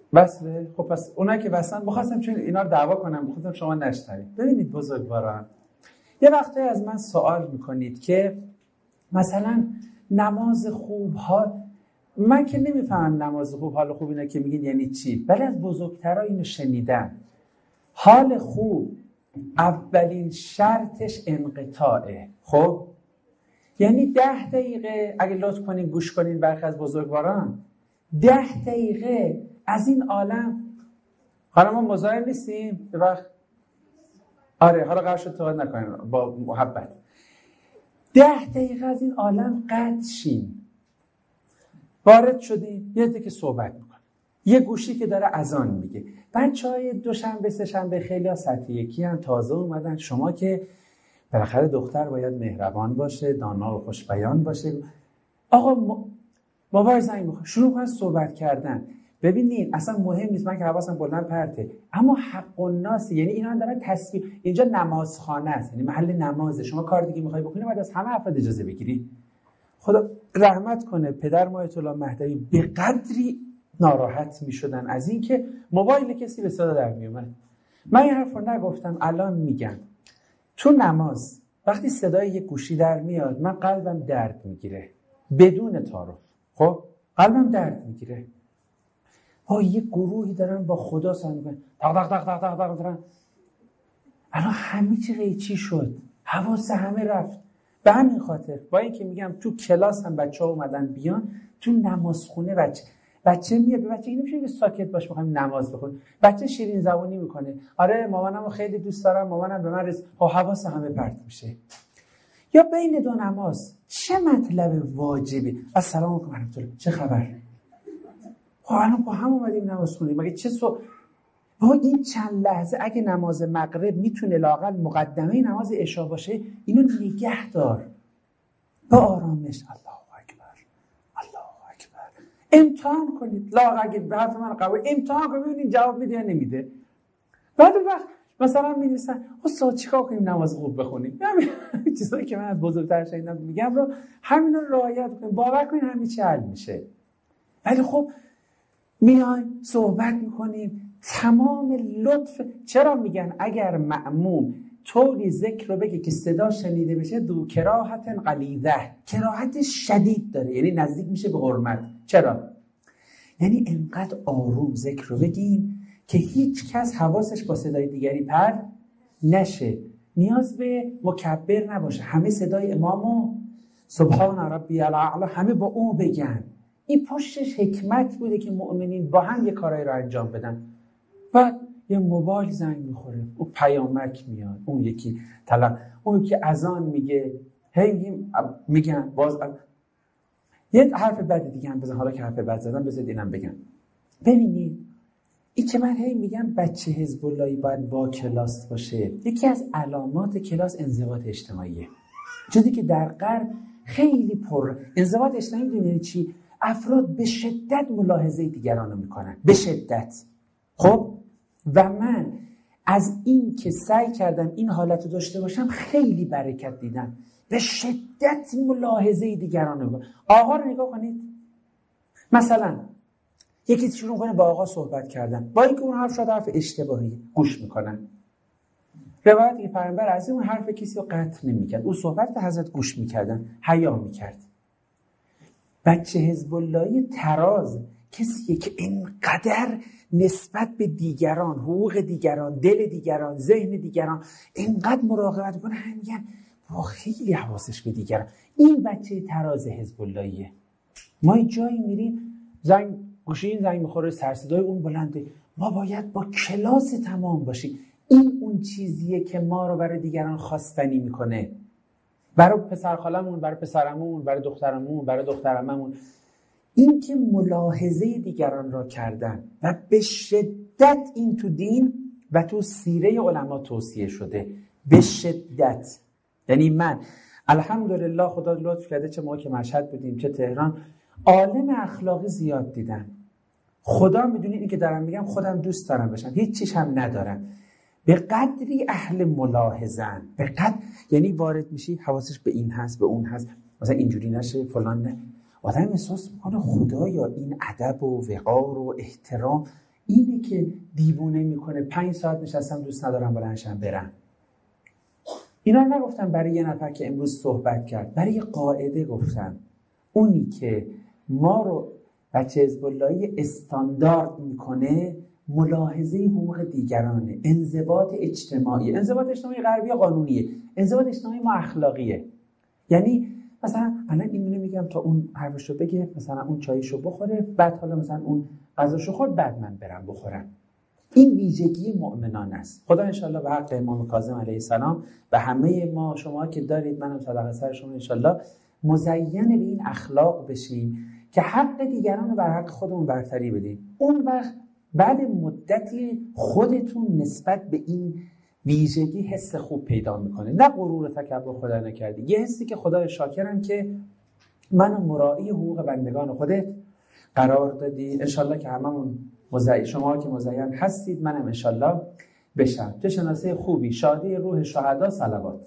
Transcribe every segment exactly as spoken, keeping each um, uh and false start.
بسه. خب پس اونایی که بسن بخواستم چون اینا رو دعوا کنم، بخواستم شما نشنوید. ببینید بزرگواران، یه وقتی از من سوال میکنید که مثلا نماز خوب ها، من که نمیفهمم نماز خوب حال خوب اینا که میگین یعنی چی، ولی از بزرگترها اینو شنیدم. حال خوب اولین شرطش انقطاعه. خب یعنی ده دقیقه، اگه لطف کنین گوش کنین برخی از بزرگواران، ده دقیقه از این عالم، حالا ما مزاحم نیستیم به وقت، آره حالا قرار شد توقید نکنین با محبت، ده دقیقه از این عالم قطع شین، وارد شدیم یه دیگه صحبت میکنه، یه گوشی که داره اذان میگه. بچهای دوشنبه سه شنبه خیلی ها سطح یکی هم تازه اومدن، شما که بالاخره دختر باید مهربان باشه، دانا و خوشبیان باشه. آقا موبایل زنگ میخواد، شروع کنن صحبت کردن. ببینین اصلا مهم نیست، من که حواسم بلند پرته، اما حق الناس، یعنی اینا دارن تصویر، اینجا نمازخانه است، یعنی محل نمازه، شما کار دیگه میخوای بکنی باید از همه افراد اجازه بگیری. خدا رحمت کنه پدر ما آیت الله مهدوی به قدری ناراحت میشدن از این که موبایل کسی به صدا در میومد. من این حرف رو نگفتم، الان میگم. تو نماز وقتی صدای یه گوشی در میاد من قلبم درد میگیره بدون تعارف. خب قلبم درد میگیره. ها یه گروهی دارن با خدا سن میکنن، تق تق تق تق تق دارن. الان همه چی قیچی شد، حواس همه رفت. به همین خاطر با این که میگم تو کلاس هم بچه‌ها اومدن بیان، تو نمازخونه بچه بچه میاد به بچه، این نمیشه که ساکت باش میخوام نماز بخون، بچه شیرین زبونی میکنه، آره مامانمو خیلی دوست دارم، مامانم به من رس، ها حواس همه پرت میشه. یا بین دو نماز چه مطلب واجبی، السلام علیکم ورحمت الله، چه خبر؟ ها الان با هم اومدیم نماز خونیم، مگه چه سو با این چند لحظه اگه نماز مغرب میتونه لااقل مقدمه نماز عشا باشه، اینو نگه دار با آرامش. الله اکبر الله اکبر. امتحان کنید، لااقل اگه به حرف من قبول امتحان کنید ببینید جواب میده یا نمیده. بعد وقت مثلا می‌نویسن استاد چیکار کنیم نماز خوب بخونیم، همین چیزایی که من از بزرگتر شنیدم میگم رو همینا رو رعایت کنید، باور کنید همین چی حل میشه. ولی خب میایم صحبت میکنیم تمام لطف. چرا میگن اگر مأموم طوری ذکر رو بگه که صدا شنیده بشه، دو کراهت قلیظه، کراهت شدید داره، یعنی نزدیک میشه به حرمت. چرا؟ یعنی انقدر آروم ذکر رو بگیم که هیچ کس حواسش با صدای دیگری پرت نشه، نیاز به مکبر نباشه، همه صدای امامو سبحان ربی الاعلی همه با اون بگن. این پشتش حکمت بوده که مؤمنین با هم یه کارایی رو انجام بدن. و یه موبایل زنگ میخوره، اون پیامک میاد، اون یکی طلب، اون که اذان میگه، هی میگن باز ال... یه حرف بد دیگه هم بزن، حالا که حرف بد زدم بذارید اینم بگم. ببینید این که من هی میگم بچه حزب اللهی باید با کلاس باشه، یکی از علامات کلاس انضباط اجتماعیه، چیزی که در غرب خیلی پر. انضباط اجتماعی میدونید چی؟ افراد به شدت ملاحظه دیگران رو میکنن، به شدت. خب و من از این که سعی کردم این حالت رو داشته باشم خیلی برکت دیدم، به شدت ملاحظه دیگران رو. آقا رو نگاه کنید، مثلا یکی شروع کنه با آقا صحبت کردن، با اینکه اون حرف شاید حرف اشتباهی، گوش میکنن. روایت که پیامبر از اون حرف کسی رو قطع نمیکرد، اون صحبت به حضرت گوش میکردن، حیا میکرد. بچه حزب اللهی تراز کسیه که اینقدر نسبت به دیگران، حقوق دیگران، دل دیگران، ذهن دیگران اینقدر مراقبت کنه، هم میگن با خیلی حواسش به دیگران. این بچه تراز حزب اللهیه. ما جایی میریم زنگ گوشی این زنگ میخوره، سر صدای اون بلنده، ما باید با کلاس تمام باشیم. این اون چیزیه که ما رو برای دیگران خواستنی میکنه، برای پسر خالمون، برای پسرمون، برای دخترمون، برای دخترممون. این که ملاحظه دیگران را کردن و به شدت این تو دین و تو سیره علما توصیه شده، به شدت. یعنی من الحمدلله خدا لطف کرده، چه ما که مشهد بودیم چه تهران، عالم اخلاقی زیاد دیدم. خدا میدونی این که دارم میگم خودم دوست دارم بشم، هیچ چیز هم ندارم. به قدری اهل ملاحظن، به قدر یعنی وارد میشی حواسش به این هست به اون هست، مثلا اینجوری نشه فلان نه. آدم احساس میکنه خدایا این ادب و وقار و احترام اینه که دیوونه میکنه. پنج ساعت نشستم دوست ندارم بلندشم برم. اینا رو نگفتم برای یه نفر که امروز صحبت کرد، برای یه قاعده گفتم. اونی که ما رو بچه حزب اللهی استاندارد میکنه ملاحظه حقوق دیگرانه، انضباط اجتماعی. انضباط اجتماعی غربی قانونیه، انضباط اجتماعی ما اخلاقیه. یعنی مثلا الان اینو میگم تا اون حرفشو بگه، مثلا اون چایشو بخوره، بعد حالا مثلا اون غذاشو خورد، بعد من برم بخورم. این ویژگی مؤمنان است. خدا انشالله به حق امام کاظم علیه السلام و همه ما شما که دارید، منم صدقه سر شما انشالله مزین به این اخلاق بشیم که حق دیگران رو بر حق خودمون برتری بدیم. اون وقت بعد مدتی خودتون نسبت به این ویژگی حس خوب پیدا میکنه، نه غرور تکبر خدا نکردی، یه حسی که خدای شاکرم که منو مراعی حقوق بندگان خودت قرار دادی. انشالله که هممون مزین، شما که مزین هستید، منم انشالله بشم. چه شناسه خوبی، شادی روح شهدا، صلوات.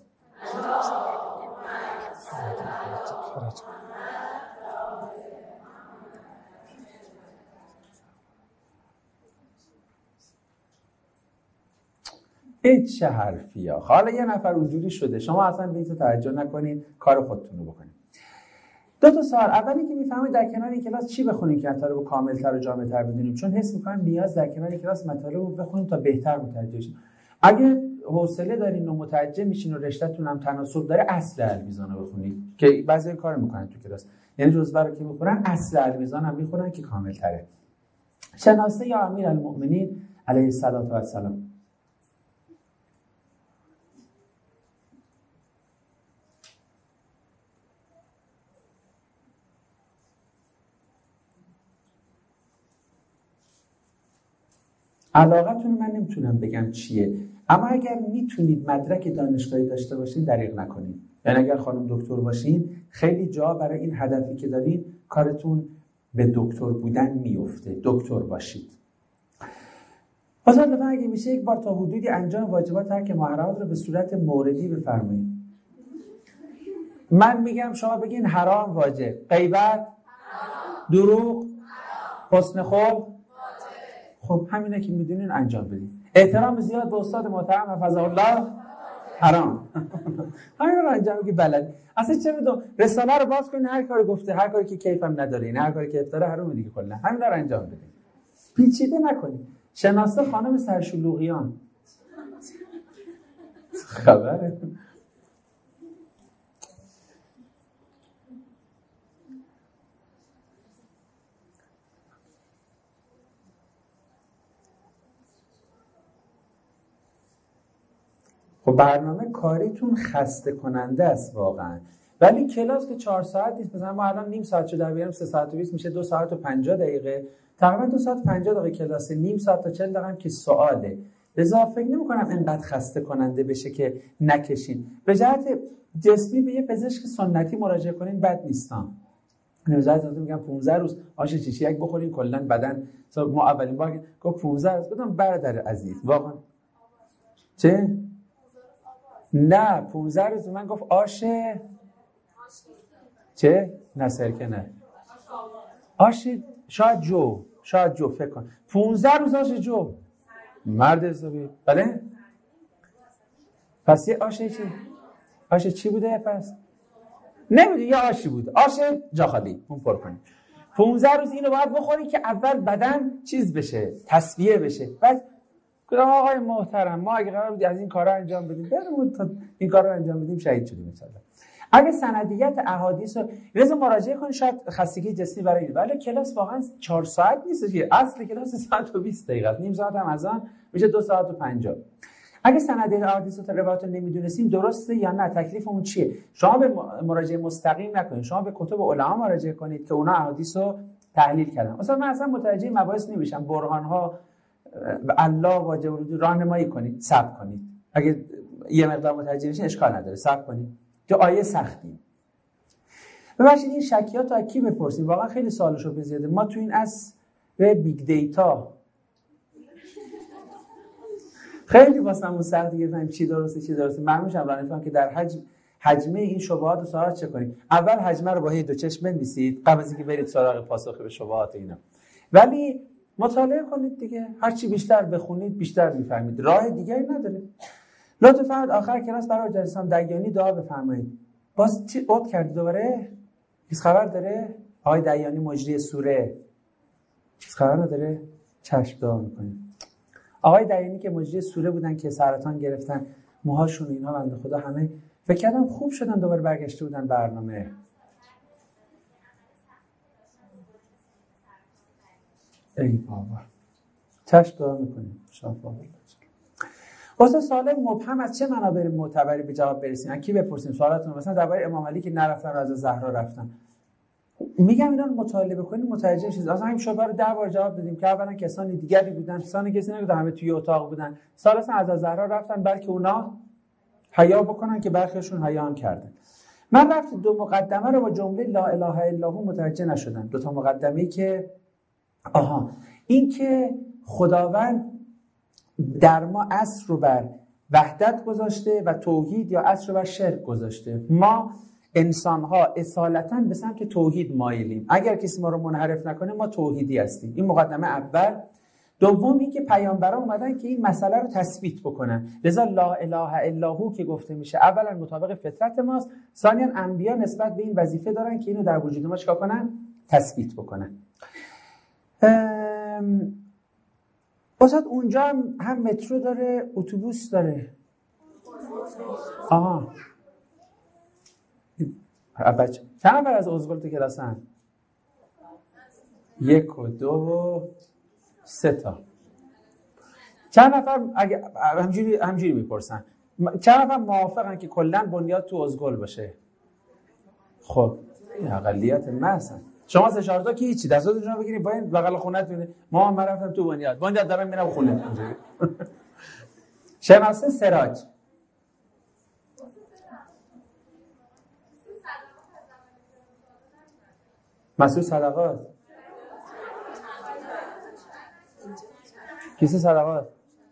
این چه حرفی ها. حالا یه نفر اونجوری شده، شما اصلا به این توجه نکنید، کار خودتون رو بکنید. دو تا سوال. اولی که میفهمید در کنار این کلاس چی بخونیم که مطالب رو کاملتر و جامع‌تر بدونیم، چون حس می‌کنم نیاز در کنار این کلاس مطالب رو بخونیم تا بهتر متوجه شیم. اگه حوصله دارین و متوجه میشین و رشته‌تون هم تناسب داره، اصل المیزان رو بخونید که بعضی کار میکنن تو کلاس، یعنی جزوه رو که میخونن اصل المیزان هم میخونن که کامل‌تره. شناسه یا امیرالمؤمنین علیه السلام. علاقتون من نمیتونم بگم چیه، اما اگر میتونید مدرک دانشگاهی داشته باشین دریغ نکنید. یعنی اگر خانم دکتر باشین، خیلی جا برای این هدفی که دارین کارتون به دکتر بودن میفته. دکتر باشید. مثلا اگه میشه یک بار تا حدودی انجام واجبات ترک محرمات رو به صورت موردی بفرمایید. من میگم شما بگین حرام واجب، غیبت، دروغ، حسن خلق. خب همینه که میدونین انجام بدین. احترام زیاد به استاد محترم حفظه الله حرام. همین رو انجام بدین بلد. اصلا چه بدون رساله رو باز کنین، هر کاری گفته، هر کاری که کیفم نداره، این هر کاری که افتاره حرام دیگه کلا. همین رو انجام بدین. پیچیده نکنین. شناسه خانم سرشلوغیان. خبره؟ خب برنامه کاریتون خسته کننده است واقعا، ولی کلاس که چهار ساعت نیست. مثلا ما الان نیم ساعت شده، بیارم سه ساعت و بیست میشه دو ساعت و پنجاه دقیقه، تقریبا دو ساعت و پنجاه دقیقه کلاس، نیم ساعت تا چهل دقیقه هم که سواله. لذا فکر نمی کنم اینقدر خسته کننده بشه که نکشین. به جهت جسمی به یه پزشک سنتی مراجعه کنین بد نیستم. نوزاد دادم میگم پانزده روز آش چیچیک بخورین کلا بدن. ما اولین بار گفت پانزده روز گفتم برادر عزیز واقعا چه؟ نه پانزده روز من گفت آش چه؟ نه سرکه نه آش شاید جو شاید جو فکر کن پانزده روز آش جو مرد حسابی. بله؟ پس یه آش چی؟ آش چی بوده پس؟ نمیدونی یه آشی بود، آش جا خالی اون پر کنی. پانزده روز اینو باید بخوری که اول بدن چیز بشه، تصفیه بشه. بعد آقای محترم ما اگه قرار بود از این کارا انجام بدیم بریم تا این کارا رو انجام بدیم شهید شدیم ان شاءالله. اگه سندیت احادیث رو رضا مراجعه کنید شاید خستگی جسمی برای این، ولی کلاس واقعا چهار ساعت نیست که اصل کلاس ساعت و بیست دقیقه است، نیم ساعت هم از آن میشه دو ساعت و پنجاه. اگه سندیت احادیث و روایات رو نمیدونستین درسته یا نه، تکلیفمون چیه؟ شما به مراجعه مستقیم نکنید، شما به کتب علما مراجعه کنید که اونا احادیث رو تحلیل کردن. مثلا من اصلا متوجه مباحث نمیشم، برهان ها الله واجب الوجود راهنمایی کنید، صبر کنید. اگه یه مقدار متوجه بشین اشکال نداره، صبر کنید. تو آیه سختی. ببخشید این شکیات رو از کی بپرسید؟ واقعا خیلی سوالشو بزیاده. ما تو این اصل بیگ دیتا خیلی واسمون سخت گرفتیم چی درسته چی درسته. معلومه راهنمایی که در حجم حجمه این شبهات و سوالات چه کنید. اول حجمه رو با هی دو چشم بنویسید قبل از اینکه برید سراغ پاسخ به شبهات اینا. ولی مطالعه کنید دیگه، هرچی بیشتر بخونید بیشتر میفهمید، راه دیگری نداره. لطفاً فقط آخر کلاس برای جلسه دیانی دعا بفرمایید. باز چی اوت کردی دوباره؟ هیچ خبر داره؟ آقای دیانی مجری سوره هیچ خبر نداره؟ چشم دعا میکنیم. آقای دیانی که مجری سوره بودن که سرطان گرفتن، موهاشون اینا بنده خدا همه فکر کردم خوب شدن، دوباره برگشته بودن برنامه. ای بابا، چشم دعا میکنیم. شافا واسه سوال مبهم از چه منابع معتبری به جواب برسیم؟ کی بپرسیم سوالاتون؟ مثلا درباره امام علی که نرفتن و از زهرا رفتن، میگم اینا رو مطالعه بکنید متوجه شید. اصلا همین شبهه رو ده بار جواب دادیم که اولا کسانی دیگری بودن، کسانی کسی نگفت همه توی اتاق بودن. ثالثا از زهرا رفتن بلکه اونا حیا بکنن که برخیشون حیا هم کردن. من رفت دو مقدمه رو با جمله لا اله الا هو متوجه نشدم. دو تا مقدمه‌ای که آها این که خداوند در ما اصل رو بر وحدت گذاشته و توحید یا اصل رو بر شرک گذاشته. ما انسان ها اصالتاً به سمت توحید مایلیم. اگر کسی ما رو منحرف نکنه ما توحیدی هستیم. این مقدمه اول. دوم این که پیامبران اومدن که این مسئله رو تثبیت بکنن. لذا لا اله الا هو که گفته میشه اولا مطابق فطرت ماست، ثانیاً انبیا نسبت به این وظیفه دارن که اینو در وجود ما چیکار کنن؟ تثبیت بکنن. ام... واسه اونجا هم, هم مترو داره، اتوبوس داره. آها بچه چند نفر از ازگل تو کلاسن؟ یک و دو و سه تا. چند نفر اگه همجوری همجوری میپرسن چند نفر موافقن که کلا بنیاد تو ازگل باشه؟ خب این اقلیت محضن. شما سه چهار تا کی هیچی دستاتون رو بگیرید باید بغل خونه‌تون. ما هم رفتم تو بنیاد بنیاد دارم میرم خونه. شناسه سراج مسئول صدقات کیسه صدقات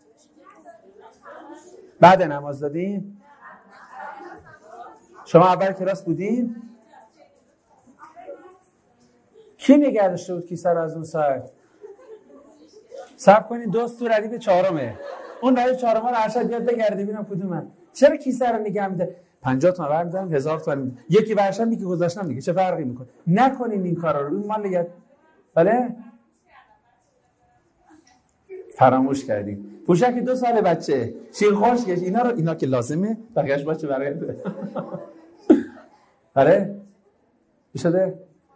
بعد نماز دادین؟ شما اول کلاس بودین؟ کی نگه داشته بود کیسه رو از اون ساعت؟ صبر کنین دوست تو ردیف چهارمه. اون ردیف چهارمه رو ارشد یاد بگردی ببینم کدومه. چرا کیسه رو نگه می‌داره؟ پنجاه تومن برمی‌دارم هزار تومن یکی ورشم میگه گذاشتم دیگه چه فرقی میکنه؟ نکنین این کارا رو. این مال یاد بله فراموش کردیم. پوشک دو سال بچه شیر خوش گشت اینا رو اینا که لازمه بقیه‌اش باشه برای بله میشده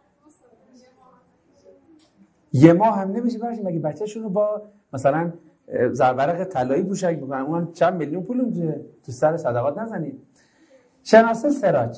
یه ماه هم نمیشه براش مگه بچه‌شون رو با مثلا زرورق طلایی پوشک بکنن اون چند میلیون پول میشه تو سر صدقات نزنید. شناسه سراج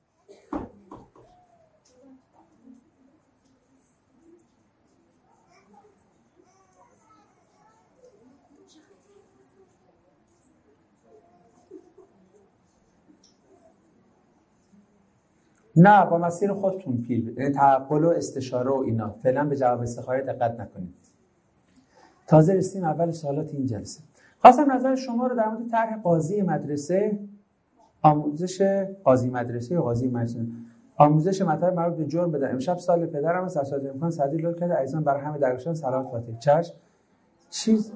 نه با مسیر خودتون پیر یعنی تعقل و استشاره و اینا. فعلا به جواب استخاره دقت نکنید. تازه رسیدیم اول سوالات این جلسه. خواستم نظر شما رو در مورد طرح قاضی مدرسه آموزش قاضی مدرسه یا قاضی مدرسه آموزش مطالب مربوط به جرم بدن. امشب سال پدرم از اساتید امکان سعدی لطف کرده عزیزان برای همه درگذشتن سلام فاتحه. چشم چیز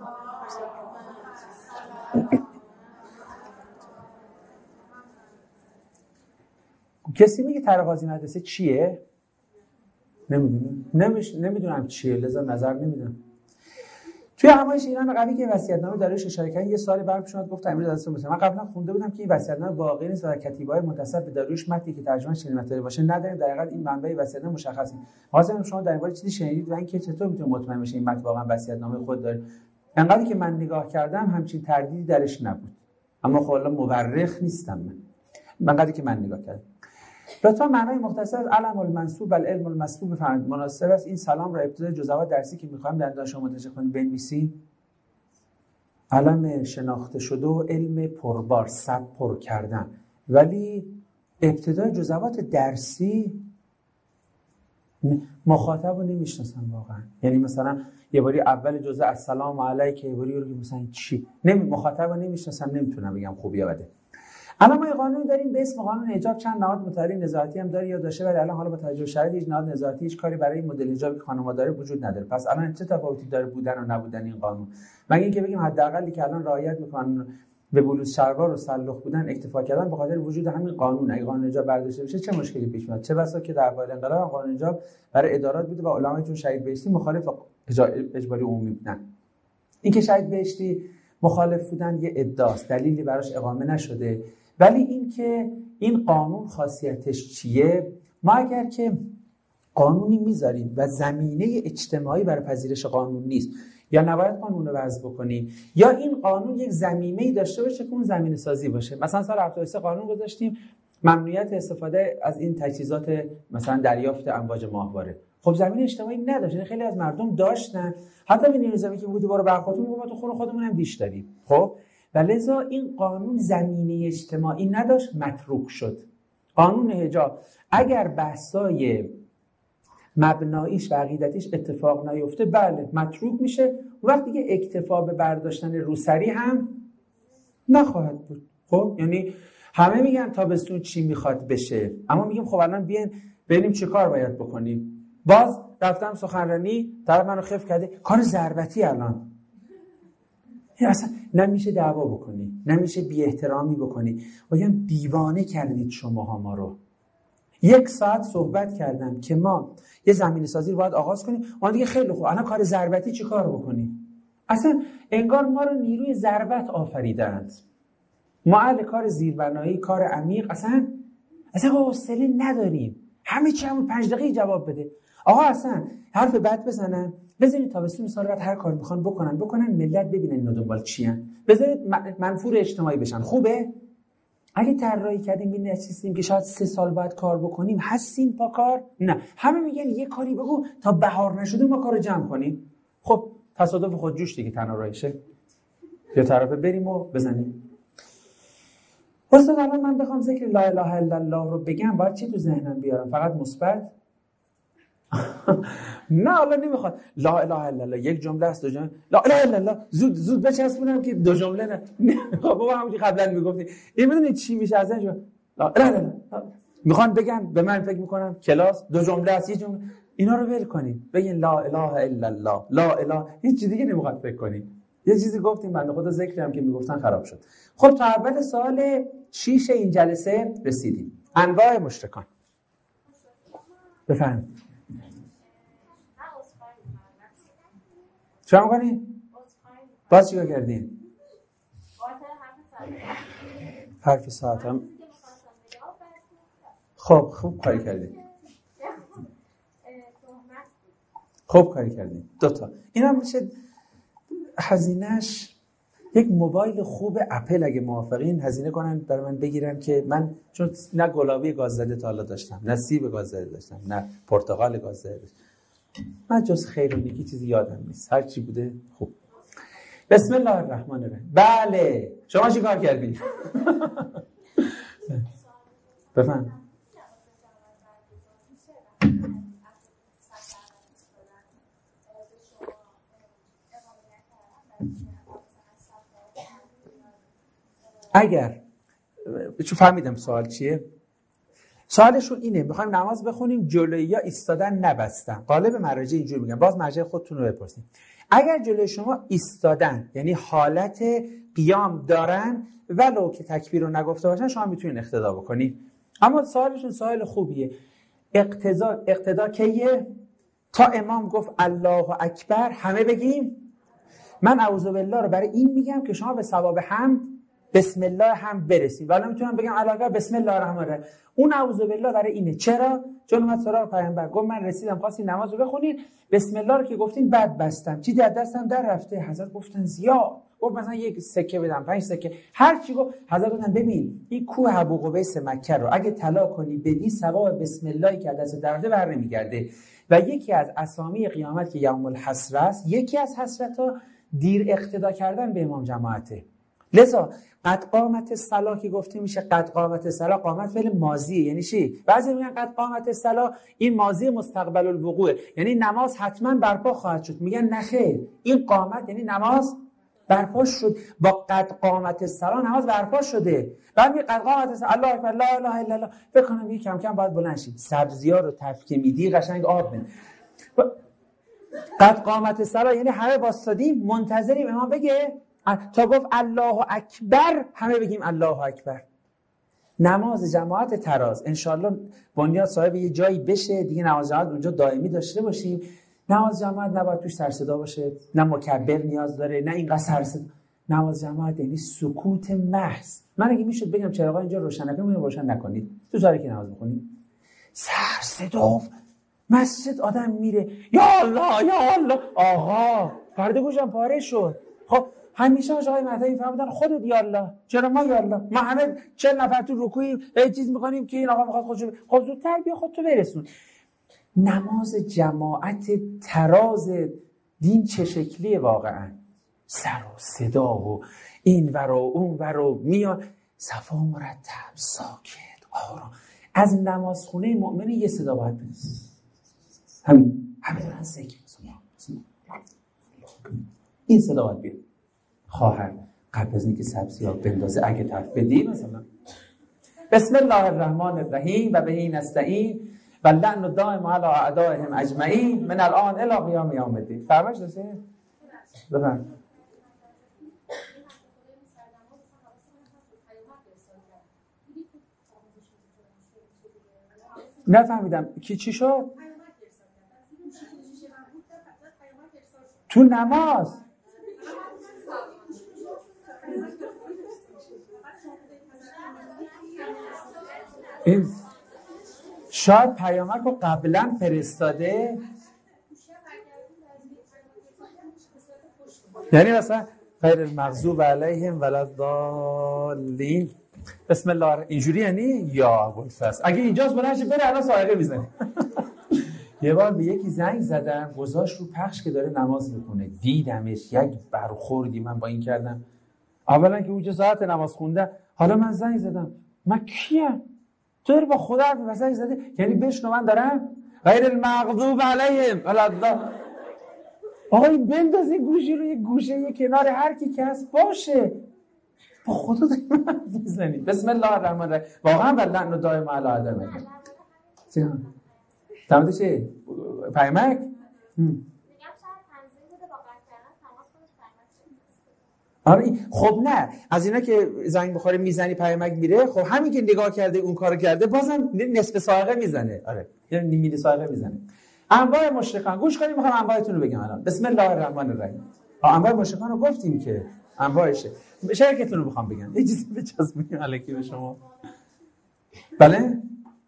کسی میگه طرح قاضی مدرسه چیه؟ نمیدونم نمیش... نمیدونم چیه لذا نظر نمیدم. توی همایش ایران قبلی که وصیت‌نامه داریوش اشاره کردن یه سوالی برام پیش اومد گفتم امروز ازتون بپرسم. من قبلا خونده بودم که این وصیت‌نامه واقعی نیست و در کتیبه‌های منتسب به داریوش متنی که ترجمه شنیداری باشه نداریم. در حقیقت این منبع وصیت‌نامه مشخصه. حاضرم شما در این باره چیزی شنیدید و اینکه چطور میتونید مطمئن بشید این متن واقعا وصیت‌نامه خود داره؟ انقدری که من نگاه کردم همچین تردیدی درش نبود. اما خب الان مورخ نیستم من. انقدری که من نگاه کردم. لطفا معنای مختصر از علم المنصوب العلم المسبوق بفرمایید. مناسب است این سلام را ابتدای جزوات درسی که می‌خوایم در دانش آموزش کنیم بنویسیم. علم شناخته شده و علم پربار سب پر کردن. ولی ابتدای جزوات درسی مخاطب رو نمیشناسن واقعا. یعنی مثلا یه باری اول جزء السلام علیک یه باری رو مثلا چی نمی مخاطب رو نمیشناسن نمیتونم بگم خوبه یا بده. الان ما یه قانونی داریم به اسم قانون حجاب، چند نهاد متعالی نظارتی هم داره یا داشته، ولی الان حالا با توجه به شرایط هیچ نهاد نظارتی هیچ کاری برای این مدل حجابی که خانم‌ها داره وجود نداره. پس الان چه تفاوتی داره بودن و نبودن این قانون؟ مگه اینکه بگیم حداقلی که الان رعایت میکنن به بلوز شلوار و سلخ بودن اکتفا کردن به خاطر وجود همین قانون. اگه قانون حجاب برداشته بشه چه مشکلی پیش میاد؟ چه بسا که در اوایل انقلاب قانون حجاب برای ادارات بوده و علمای چون شهید بهشتی مخالف اجباری عمومی بودن. اینکه شهید بهشتی مخالف بودن یه ادعاست، دلیلی براش اقامه نشده. ولی اینکه این قانون خاصیتش چیه؟ ما اگر که قانونی میذاریم و زمینه اجتماعی برای پذیرش قانون نیست، یا نباید قانون رو وضع بکنی، یا این قانون یک زمینه‌ای داشته باشه که اون زمینه سازی باشه. مثلا سال هفتاد و سه قانون گذاشتیم ممنوعیت استفاده از این تجهیزات، مثلا دریافت امواج ماهواره. خب زمینه اجتماعی نداشت، خیلی از مردم داشتن، حتی به نیروزمینی که بودی برو برخورد میگم تو خون خودمون هم دیش داریم. خب ولذا این قانون زمینه اجتماعی نداشت، متروک شد. قانون حجاب اگر بحثای مبناییش و عقیدتیش اتفاق نیفته بله متروک میشه، وقتی که اکتفا به برداشتن روسری هم نخواهد بود. خب یعنی همه میگن تابستون چی میخواد بشه، اما میگیم خب الان بیاین ببینیم چه کار باید بکنیم. باز رفتم سخنرانی، طرف منو خف کرده کار ضربتی الان. اصلا نمیشه دعوا بکنی، نمیشه بی احترامی بکنی. بگم دیوانه کردید شماها ما رو. یک ساعت صحبت کردم که ما یه زمینه سازی رو باید آغاز کنیم، اون دیگه خیلی خوب الان کار ضربتی چی کار بکنیم؟ اصلا انگار ما رو نیروی ضربت آفریدند. ما اهل کار زیربنایی، کار عمیق اصلا اصلا حوصله نداریم. همه چی همون پنج دقیقه جواب بده. آقا اصلا حرف بد بزنن، بذارید تابستون سال بعد هر کار میخوان بکنن بکنن، ملت ببینن اینا دنبال چی ان، بذارید منفور اجتماعی بشن. خوبه؟ اگه طراحی کردیم این نشستیم که شاید سه سال بعد کار بکنیم، هستین پا کار؟ نه، همه میگن یه کاری بگو تا بهار نشده ما کارو جمع کنیم. خب تصادف خودجوش دیگه تنها راهشه، یه طرف بریم و بزنیم. استاد الان من بخوام ذکر لا اله الا الله رو بگم باید چی تو ذهنم بیارم؟ فقط مثبت؟ نه حالا نمیخواد لا اله الا الله یک جمله است، دو جمله لا اله الا الله زود زود بچسبونم که دو جمله نه. خب بابا همونی قبلا میگفتی این میدونید چی میشه از اینجا لا اله الا الله میخوان بگن به من فکر میکنم کلاس دو جمله است، یه جمله. اینا رو ول کنین بگین لا اله الا الله لا اله، هیچ چیز دیگه نمیخواد فکر کنین. یه چیزی گفتیم بنده خدا ذکری هم که میگفتن خراب شد. خب تا اول سال شش این جلسه رسیدیم. انواع مشرکان. بفرمایید. چرا میکنی؟ باز چیکار کردی؟ حرف ساعت هم خب خوب کاری کردی. خوب کاری کردی. دوتا این هم میشه هزینهش یک موبایل خوب اپل، اگه موافقین هزینه کنن برای من بگیرن که من چون نه گلابی گاز زده تا حالا داشتم، نه سیب گاز زده داشتم، نه پرتقال گاز زده داشتم. من جز خیر و نیکی چیزی یادم نیست، هر چی بوده خوب. بسم الله الرحمن الرحیم. بله شما چی کار کردی؟ بفهم. اگر چون فهمیدم سوال چیه، سوالشون اینه میخوایم نماز بخونیم جلوی یا ایستادن نبستن. غالب مراجع اینجوری میگن، باز مرجع خودتون رو بپرسید. اگر جلوی شما ایستادن یعنی حالت قیام دارن ولو که تکبیر رو نگفته باشن شما میتونین اقتدا بکنید. اما سوالشون سوال خوبیه. اقتدا اقتدا کیه؟ تا امام گفت الله اکبر همه بگیم. من اعوذ بالله رو برای این میگم که شما به ثواب حمد بسم الله هم برسید. ولی میتونم بگم علاوه بسم الله الرحمن الرحیم. اون اعوذ بالله برای اینه. چرا؟ چون اومد سراغ پیامبر گفت من رسیدم خواستین نماز رو بخونید، بسم الله رو که گفتین بعد بستم، چی در دستم در رفته. حضرت گفتن زیاد، گفت مثلا یک سکه بدم، پنج سکه، هر چی گفت. حضرت گفتن ببین این کوه ابو قبیس مکه رو اگه طلا کنی بدی ثواب بسم الله که دست در رفته بر نمیگرده. و یکی از اسامی قیامت که یوم الحسره است، یکی از حسرت‌ها دیر اقتدا کردن به امام جماعته. لذا قد قامت الصلاه که گفته میشه قد قامت الصلاه، قامت فعل ماضیه. یعنی چی؟ بعضی میگن قد قامت الصلاه این ماضی مستقبل الوقوع، یعنی نماز حتما برپا خواهد شد. میگن نه خیر، این قامت یعنی نماز برپا شد، با قد قامت الصلا نماز برپا شده. بعد می قد قامت الصلا الله اکبر لا اله الا الله، فکر کنم یه کم کم باید بلند شیم، سبزی‌ها رو تفکیک میدی قشنگ آب میدی. قد قامت الصلا یعنی همه واسطیم منتظریم امام بگه، تا گفت الله اکبر همه بگیم الله اکبر. نماز جماعت تراز انشالله بنیاد صاحب یه جایی بشه دیگه، نماز جماعت اونجا دائمی داشته باشیم. نماز جماعت نباید توش سر صدا باشه، نه مکبر نیاز داره نه اینقدر سر صدا. نماز جماعت یعنی سکوت محض. من اگه میشد بگم چراغا اینجا روشن نکنید، روشن نکنید، تو زاری که نماز بخونید سر صدا مسجد آدم میره یا الله یا الله، آقا پرده گوشم پاره شد. خب همیشه آقای مهدی فهمیدن خودت یا الله، چرا ما یا الله؟ ما همه چهل نفر تو رکوعی یه چیز میکنیم که این آقا میخواد خودشو، خب زودتر بیا خودتو برسون. نماز جماعت تراز دین چه شکلیه واقعا؟ سر و صدا و این ور و اون ور و میان، صفا مرتب ساکت آرام. از نمازخونه مؤمن یه صدا باید بده، همین همین دارن ذکر این صدا باید بیاد. خواهر قبل از اینکه سبزی ها بندازه اگه تف بدی مثلا بسم الله الرحمن الرحیم و بهی نستعین و لعن الدائم علی اعدائهم اجمعین من الان الی قیام یوم الدین. فرمایش داشته؟ بفرمایید. نفهمیدم کی چی شد؟ تو نماز این شاید پیامک رو قبلا فرستاده، یعنی مثلا غیر المغضوب علیهم ولا الضالین بسم الله اینجوری، یعنی یا ابوالفضل اگه اینجاست بلنش بره الان صاعقه میزنه. یه بار به یکی زنگ زدم گذاشت رو پخش که داره نماز میخونه، دیدمش یک برخوردی من با این کردم. اولا که اونجا ساعت نماز خونده، حالا من زنگ زدم من کیم؟ تو داری با خدا حرف می‌زنی زده، یعنی بشنو من دارم غیر المغضوب علیهم ولا الضالین. آقا این بنداز این گوشی رو یه گوشه یه کنار هر کی که هست باشه، با خدا داری من میزنی. بسم الله الرحمن الرحیم واقعا ولعن و دائم علی اعدائهم. تمام چه پیامک آره خب نه از اینا که زنگ بخوره میزنی پیامک میره، خب همین که نگاه کرده اون کارو کرده بازم نصف صاعقه میزنه. آره یعنی نیمه صاعقه میزنه. انواع مشرکان گوش کنید، میخوام انواعتون رو بگم الان. بسم الله الرحمن الرحیم. انواع مشرکان رو گفتیم که انواعشه، شرکتون رو میخوام بگم. یه چیزی بچسبونیم الکی به شما. بله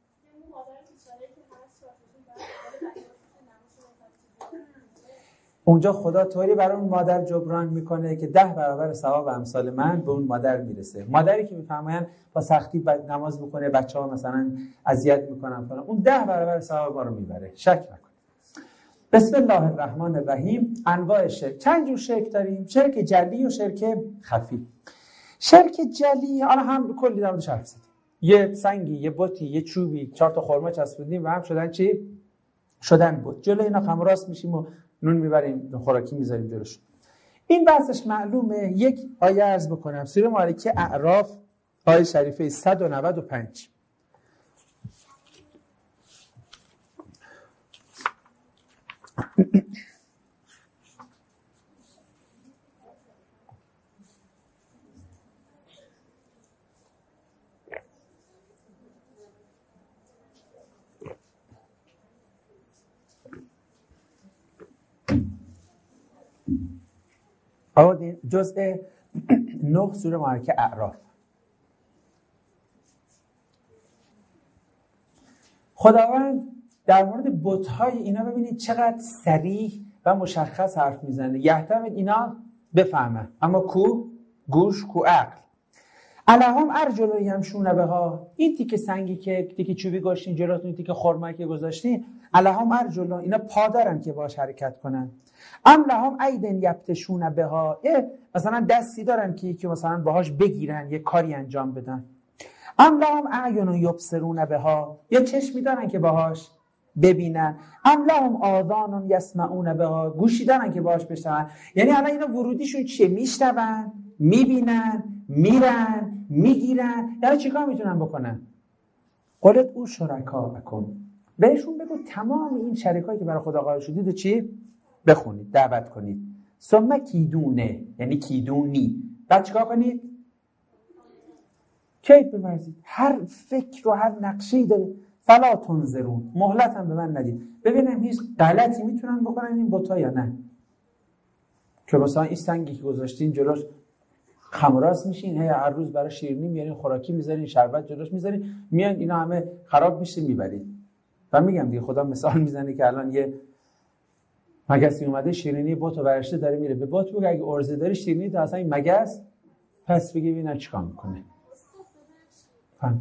اونجا خدا طوری برای اون مادر جبران میکنه که ده برابر ثواب امثال من به اون مادر میرسه. مادری که میفهمن با سختی نماز میکنه، بچه‌ها مثلا اذیت میکنن فلان، اون ده برابر ثواب ما رو میبره، شک نکن. بسم الله الرحمن الرحیم. انواع شرک، چند جور شرک داریم؟ شرک جلی و شرک خفی. شرک جلی حالا هم کلی در موردش حرف زدیم، یه سنگی، یه بتی، یه چوبی، چهار تا خرما چسبوندیم و هم شدن چی؟ شدن بت. جلوی اینا خم راست میشیم و نون میبریم خوراکی میذاریم جلوش. این بحثش معلومه. یک آیه عرض بکنم، سوره مبارکه اعراف آیه شریفه صد و نود و پنج. جزء نه سوره مبارکه اعراف. خداوند در مورد بت‌های اینا ببینید چقدر صریح و مشخص حرف میزنه. یحتمل اینا بفهمه اما کو گوش کو عقل. الهم ارجل یمشون بها، این تیکه سنگی که تیکه چوبی گذاشتین جلوتون، تیکه خرمایی که گذاشتین، الهم ارجل اینا پا دارن که باهاش حرکت کنن. ام لهم ایدن یبتشون بها، مثلا دستی دارن که که مثلا باهاش بگیرن یه کاری انجام بدن. ام لهم اعین یبصرون بها، یه چشمی دارن که باهاش ببینن، ام لهم آذان یسمعون بها، گوشی دارن که باهاش بشنون. یعنی الان اینا ورودیشون چیه؟ میشنون، میبینن، میرن، میگیرن. یعنی چیکار میتونن بکنن؟ قلت او شرکاءکم، بهشون بگو تمام این شریکایی که برای خدا قائل شدید چی؟ بخونید، دعوت کنید. ثم کیدونه، یعنی کیدونی، بعد چیکار کنید؟ کید بورزید. هر فکر و هر نقشه‌ای داره. فلا تنظرون، مهلت هم به من ندید، ببینم هیچ غلطی میتونن بکنن این بوتا یا نه. که مثلا این سنگی که گذاشتین جلوش خمراس میشین، هی هر روز برای شیرینی میارین، خوراکی میذارین، شربت جلوش میذارین، میان اینا همه خراب میشه میبرید. و میگم دیگه خدا مثال میزنه که الان یه مگسی اومده شیرینی بوتو برشته داره میره، به بوت بگه اگه ارزه داری شیرینی تا اصلا این مگس پس بگی ببینم چیکار میکنه. فهم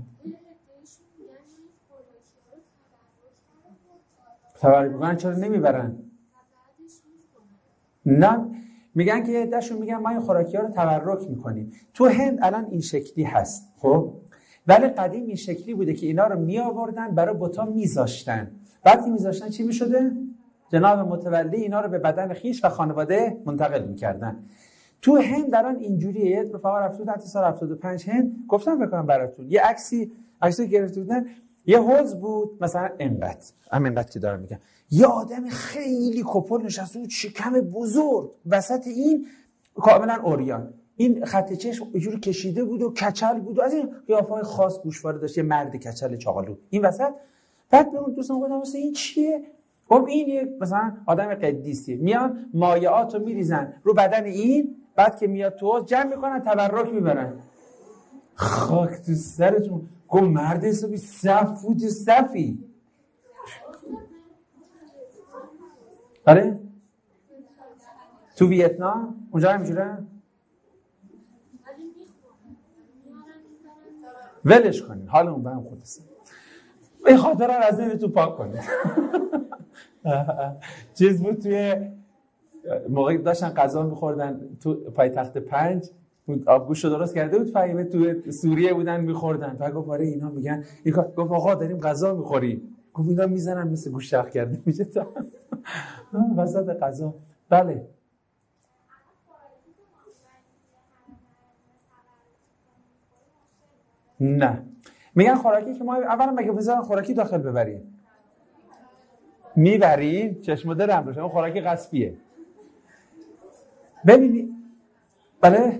تبرک میکنن، چرا نمیبرن؟ نه، میگن که یه دشون میگن ما این خوراکی ها رو تبرک میکنیم. تو هند الان این شکلی هست، خب ولی قدیم این شکلی بوده که اینا رو می آوردن برای بوتا میذاشتن، بعد که میذاشتن چی میشده؟ جناب متولی اینا رو به بدن خیش و خانواده منتقل میکردن. تو هند الان اینجوریه. یه رفقا رفته بودن تو سال هفتاد و پنج هند، گفتم بکنم براتون یه عکسی عکسی گرفته بودن، یه حوض بود مثلا اینقدر، همین اینقدر که دارم میگم، یه آدم خیلی کپل نشسته بود، شکم بزرگ وسط این، کاملا عریان، این خط چشم یه جوری کشیده بود و کچل بود و از این قیافه‌های خاص گوشواره داشت، یه مرد کچل چاقالو این وسط. بعد به اون دوستان گفتم واسه این چیه؟ خب این یک مثلا آدم قدیسیه، میان مایعاتو میریزن رو بدن این، بعد که میاد تو حوض جمع میکنن تبرک میبرن. خاک تو سرتون. گفت مرد حسابی صف بود صفی. آره تو ویتنام اونجا همینجوره. ولش کنین، حالا اون برام خودسته، این خاطره رو از ذهنتون پاک کنید. چیز بود توی موقعی داشتن غذا میخوردن تو پایتخت پنج، آبگوش رو درست کرده بود، فهمه تو سوریه بودن میخوردن، بعد گفت آره اینا میگن، گفت آقا داریم غذا میخوریم، گفت اینا میزنن مثل گوشت شخ کرده میشه تا وسط غذا. بله نه، میگن خوراکی که ما اولا مگه بذارن خوراکی داخل ببریم؟ میبریم چشم درم روشه، اون خوراکی غصبیه. ببینید بله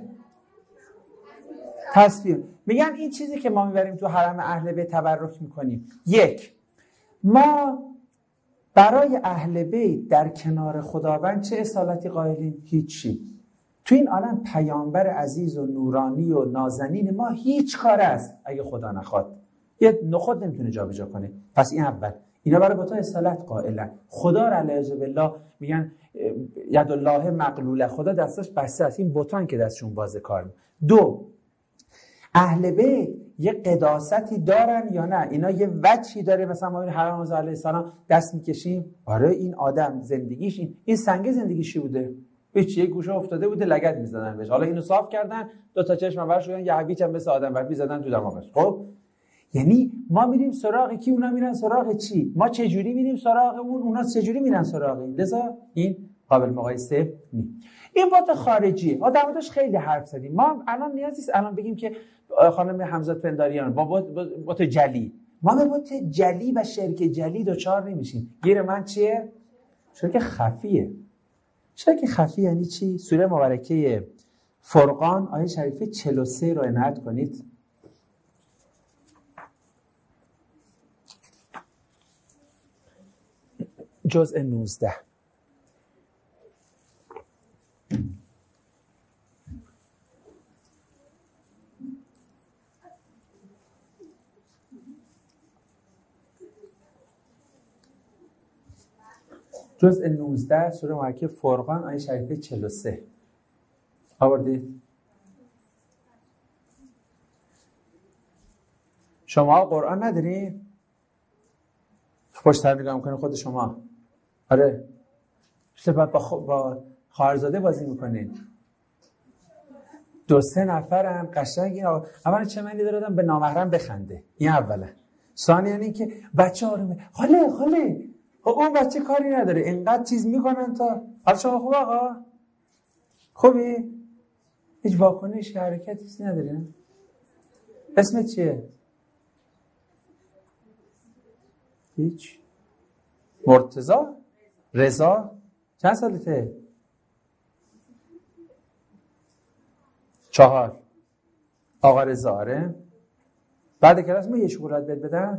تصویر میگن این چیزی که ما میبریم تو حرم اهل بیت تبرک میکنیم. یک، ما برای اهل بیت در کنار خداوند چه اصالتی قائلیم؟ هیچی. تو این عالم پیامبر عزیز و نورانی و نازنین ما هیچ کار است اگه خدا نخواد یه نخود نمیتونه جابجا کنه. پس این اول، اینا برای بتا اصالت قائلن. خدا را علیه بالله میگن ید الله مغلوله، خدا دستش بسته است، این بتان که دستشون بازه کار می. دو، اهل بیت یه قداستی دارن یا نه؟ اینا یه وجهی داره؟ مثلا ما این حرام علیه السلام دست میکشیم، آره این آدم زندگیش این, این سنگ زندگیشی بوده، هیچ یه گوشه افتاده بوده لگد میزدن بهش، حالا اینو صاف کردن دو تا چشم ور شدن، یه هویج هم مثل آدم ور میزدن تو دماغش. خب یعنی ما میریم سراغ کی، اونا میرن سراغ چی؟ ما چه جوری میریم سراغ اون، اونا چه جوری میرن سراغ این؟ لذا این قابل مقایسه نیست. این بوت خارجیه. ما در موردش خیلی حرف زدیم. ما الان نیازی نیست الان بگیم که خانم حمزات پنداریان با بوت جلی، ما به بوت جلی و شرک جلی دوچار نمیشیم. گیر من چیه؟ شرک خفیه. شرک خفی یعنی چی؟ سوره مبارکه فرقان آیه شریفه چهل و سه رو عنایت کنید. جزء نوزده. جزء نوزده سوره مبارکه فرقان آیه شریفه چهل و سه آوردید؟ شما قرآن ندارین؟ پشت نگاه میکنه خود شما. آره شباب با, خو... با خواهرزاده بازی میکنین، دو سه نفرن قشنگ. این اولا چه معنی داره به نامحرم بخنده؟ این اوله. ثانیاً این که بچه آرومه، خاله خاله خب اون بچه کاری نداره، اینقدر چیز میکنن تا حالا شما خوب آقا؟ خوبی؟ هیچ واکنش که حرکتی نداری نه؟ اسمت چیه؟ هیچ. مرتضی؟ رضا؟ چند سالته؟ چهار. آقا رضا آره؟ بعد کلاس می یه شکلات بهت بدن؟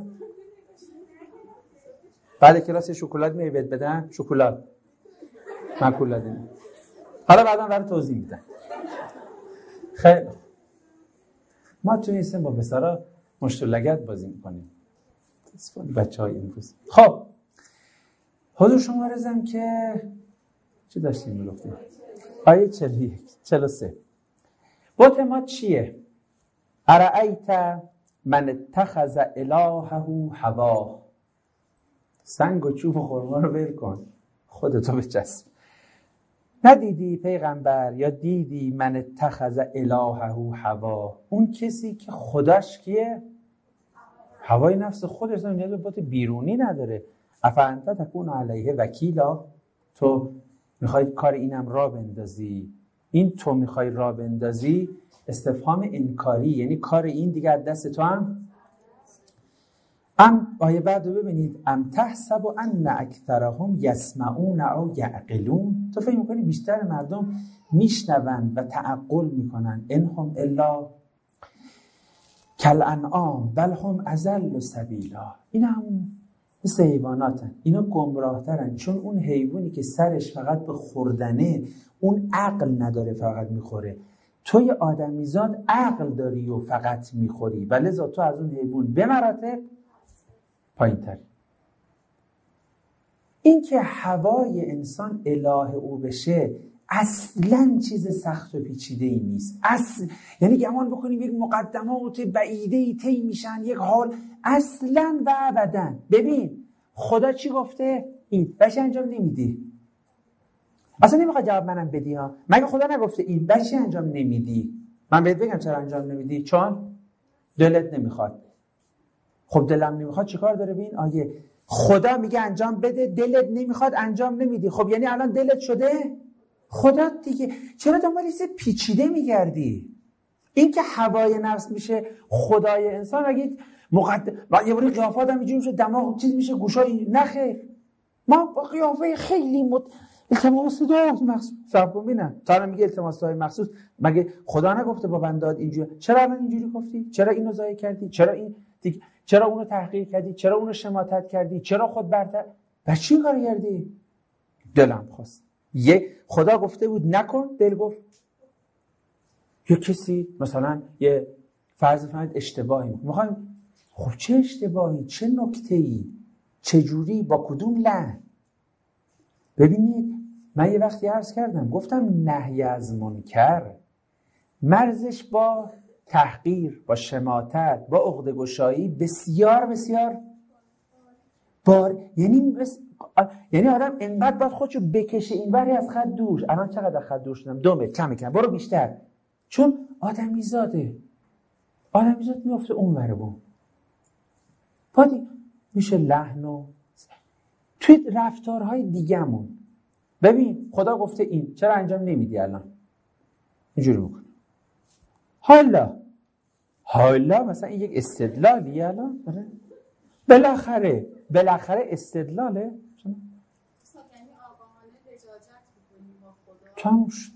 بعد کلاس شکلات می بهت بدن؟ شکلات. من کلات نمیدم. حالا بعدا برای توضیح میدم. خیلی. ما توی این سن با پسرا مشت و لگد بازی میکنیم. بچه‌های امروز. خب. حضور شما عرضم که چی داشتیم میگفتیم؟ آیه چهل و یک چهل و سه. بت ما چیه؟ ارأیت من اتخذ الهه هواه. سنگ و چوب و خرما رو ول کن، خودتو بچسب. ندیدی پیغمبر یا دیدی من اتخذ الهه هواه؟ اون کسی که خداش کیه؟ هوای نفس خودش، نیاز به بت بیرونی نداره. افانت تکون علیه وکیلا، تو میخوای کار اینم را بندازی. این تو میخوای را بندازی استفهام انکاری، یعنی کار این دیگه از دست تو هم. ام آیه بعد رو ببینید، ام تحسب ان اکثرهم یسمعون او یعقلون. تو فکر میکنی بیشتر مردم میشنون و تعقل میکنن؟ انهم الا کالانعام بل هم اضل سبیلا. اینا هم مثل حیواناتن، اینا گمراهترن، چون اون حیوانی که سرش فقط به خوردنه اون عقل نداره، فقط میخوره. توی آدمیزاد عقل داری و فقط میخوری، ولذا تو از اون حیوان به مراتب پایین تر. این که هوای انسان اله او بشه اصلا چیز سخت و پیچیده ای نیست. اصل یعنی گمان بکنیم یک مقدمات بعیده ای طی میشن، یک حال، اصلا و ابدا. ببین خدا چی گفته؟ این بچه انجام نمیدی. اصلا نمیخواد جواب منم بدی ها. مگه خدا نگفته این بچه انجام نمیدی؟ من بهت بگم چرا انجام نمیدی؟ چون دلت نمیخواد. خب دلم نمیخواد چیکار داره به این آیه؟ خدا میگه انجام بده، دلت نمیخواد انجام نمیدی. خب یعنی الان دلت شده خدا دیگه. چرا دنبال چیز پیچیده میگردی؟ این که هوای نفس میشه خدای انسان، اگه مقدم و یه باری قیافه آدم اینجوری میشه، دماغ چیز میشه، گوشای نخیر. ما با قیافه خیلی مت... التماس دعای مخصوص صاحب کن ببینم. تا الان میگه التماس دعای مخصوص، مگه خدا نگفته با بندات اینجوری؟ چرا الان اینجوری گفتی؟ چرا اینو ضایع کردی؟ چرا این دیگه؟ چرا اونو تحقیر کردی؟ چرا اونو شماتت کردی؟ چرا خود برتر؟ برای چی کار کردی؟ دلم خواست. یه خدا گفته بود نکن، دل گفت. یه کسی مثلا یه فرض فرض اشتباهی میخوایم، خب چه اشتباهی؟ چه نکته‌ای؟ چه جوری؟ با کدوم لحن؟ ببینید من یه وقتی عرض کردم، گفتم نهی از منکر مرزش با تحقیر، با شماتت، با عقده گشایی بسیار بسیار بار، یعنی بس... یعنی آدم انقدر باید خودشو بکشه این وری از خط دور. الان چقدر خط دور شدم؟ دو متر کم کم، برو بیشتر. چون آدمیزاده، آدمیزاد میفته اون وره بون پادی میشه لحن و توی رفتارهای دیگه‌مون. ببین خدا گفته این، چرا انجام نمیدی الان؟ اینجوری میکنه. حالا حالا مثلا این یک استدلالیه الان؟ بالاخره بالاخره استدلاله. تموش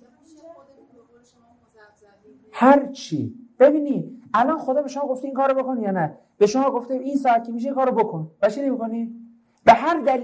هر چی. ببینی الان خدا به شما گفته این کارو بکن یا نه؟ به شما گفته این ساعت که میشه این کارو بکن، بچه نمی‌کنی؟ به هر دلیل،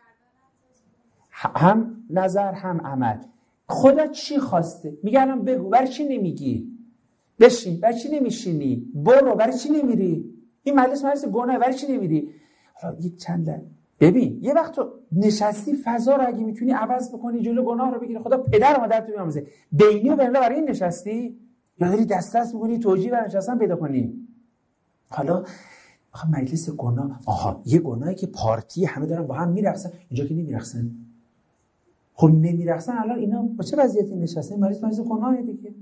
هم نظر هم عمل. خدا چی خواسته؟ میگه الان بگو، برای چی نمیگی؟ بشین، برای چی نمیشینی؟ برو، برای چی نمیری؟ این مجلس مجلس گناه، برای چی نمیری؟ حالا یک چند لحظه ببین، یه وقت تو نشستی فضا رو اگه میتونی عوض بکنی، جلو گناه رو بگیری، خدا پدر و مادرت رو میاموزه. بینی و بینلا برای این نشستی یا داری دست دست میکنی توجیه برای نشستن پیدا کنی؟ حالا آخه مجلس گناه، آها یه گناهی که پارتی همه دارن با هم میرقصن، اینجا که نمیرقصن. خب نمیرقصن، الان اینا با چه وضعیتی نشستن؟ مجلس مجلس گناه دیگه.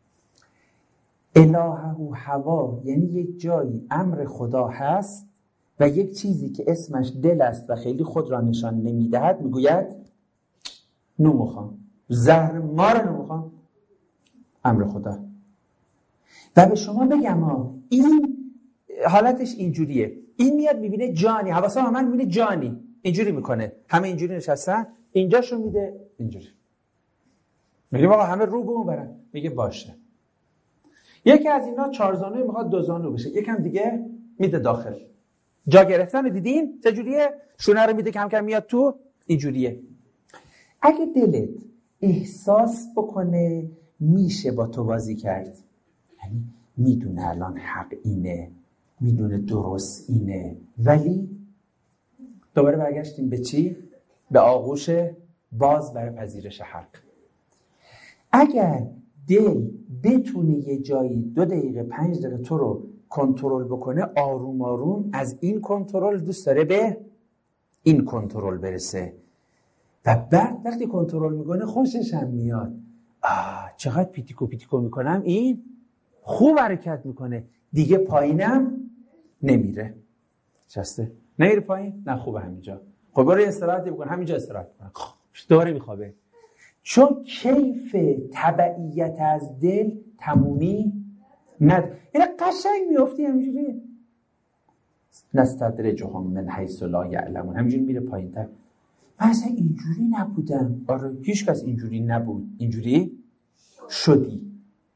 الهه هوا یعنی یک جایی امر خدا هست و یک چیزی که اسمش دل است و خیلی خود را نشان نمیدهد میگوید نمیخوام، زهر مار نمیخوام، امر خدا. و به شما بگم ها، این حالتش اینجوریه، این میاد میبینه جانی، حواسا هم من میبینه جانی اینجوری میکنه، همه اینجوری نشستن، اینجاشو میده اینجوری، میگه بابا همه رو به اون برن، میگه باشه. یکی از اینا چهار زانوی میخواد دو زانو بشه، یکم دیگه میده داخل. جا گرفتن دیدین چجوریه؟ شونه رو میده کم کم میاد تو، اینجوریه. اگه دلت احساس بکنه میشه با تو بازی کرد، یعنی میدونه الان حق اینه، میدونه درست اینه، ولی دوباره برگشتیم به چی؟ به آغوش باز برای پذیرش حق. اگر دل بتونه یه جایی دو دقیقه پنج دقیقه تو رو کنترل بکنه، آروم آروم از این کنترل دوست داره به این کنترل برسه و بعد وقتی کنترل میکنه خوشش هم میاد. آه چقدر پیتیکو پیتیکو میکنم، این خوب حرکت میکنه، دیگه پایینم نمیره. چسته نمیره پایین؟ نه خوبه همینجا. خب برو استراحتی بکن، همینجا استراحت کن، دوباره میخوابه. چون کیف تبعیت از دل تمومی ند، یعنی قشنگ میافتی همینجوری، نستدرجهم من حیث لا یعلمون، همینجوری میره پایین تر. من اصلا اینجوری نبودم. آره هیچ کس اینجوری نبود، اینجوری شدی.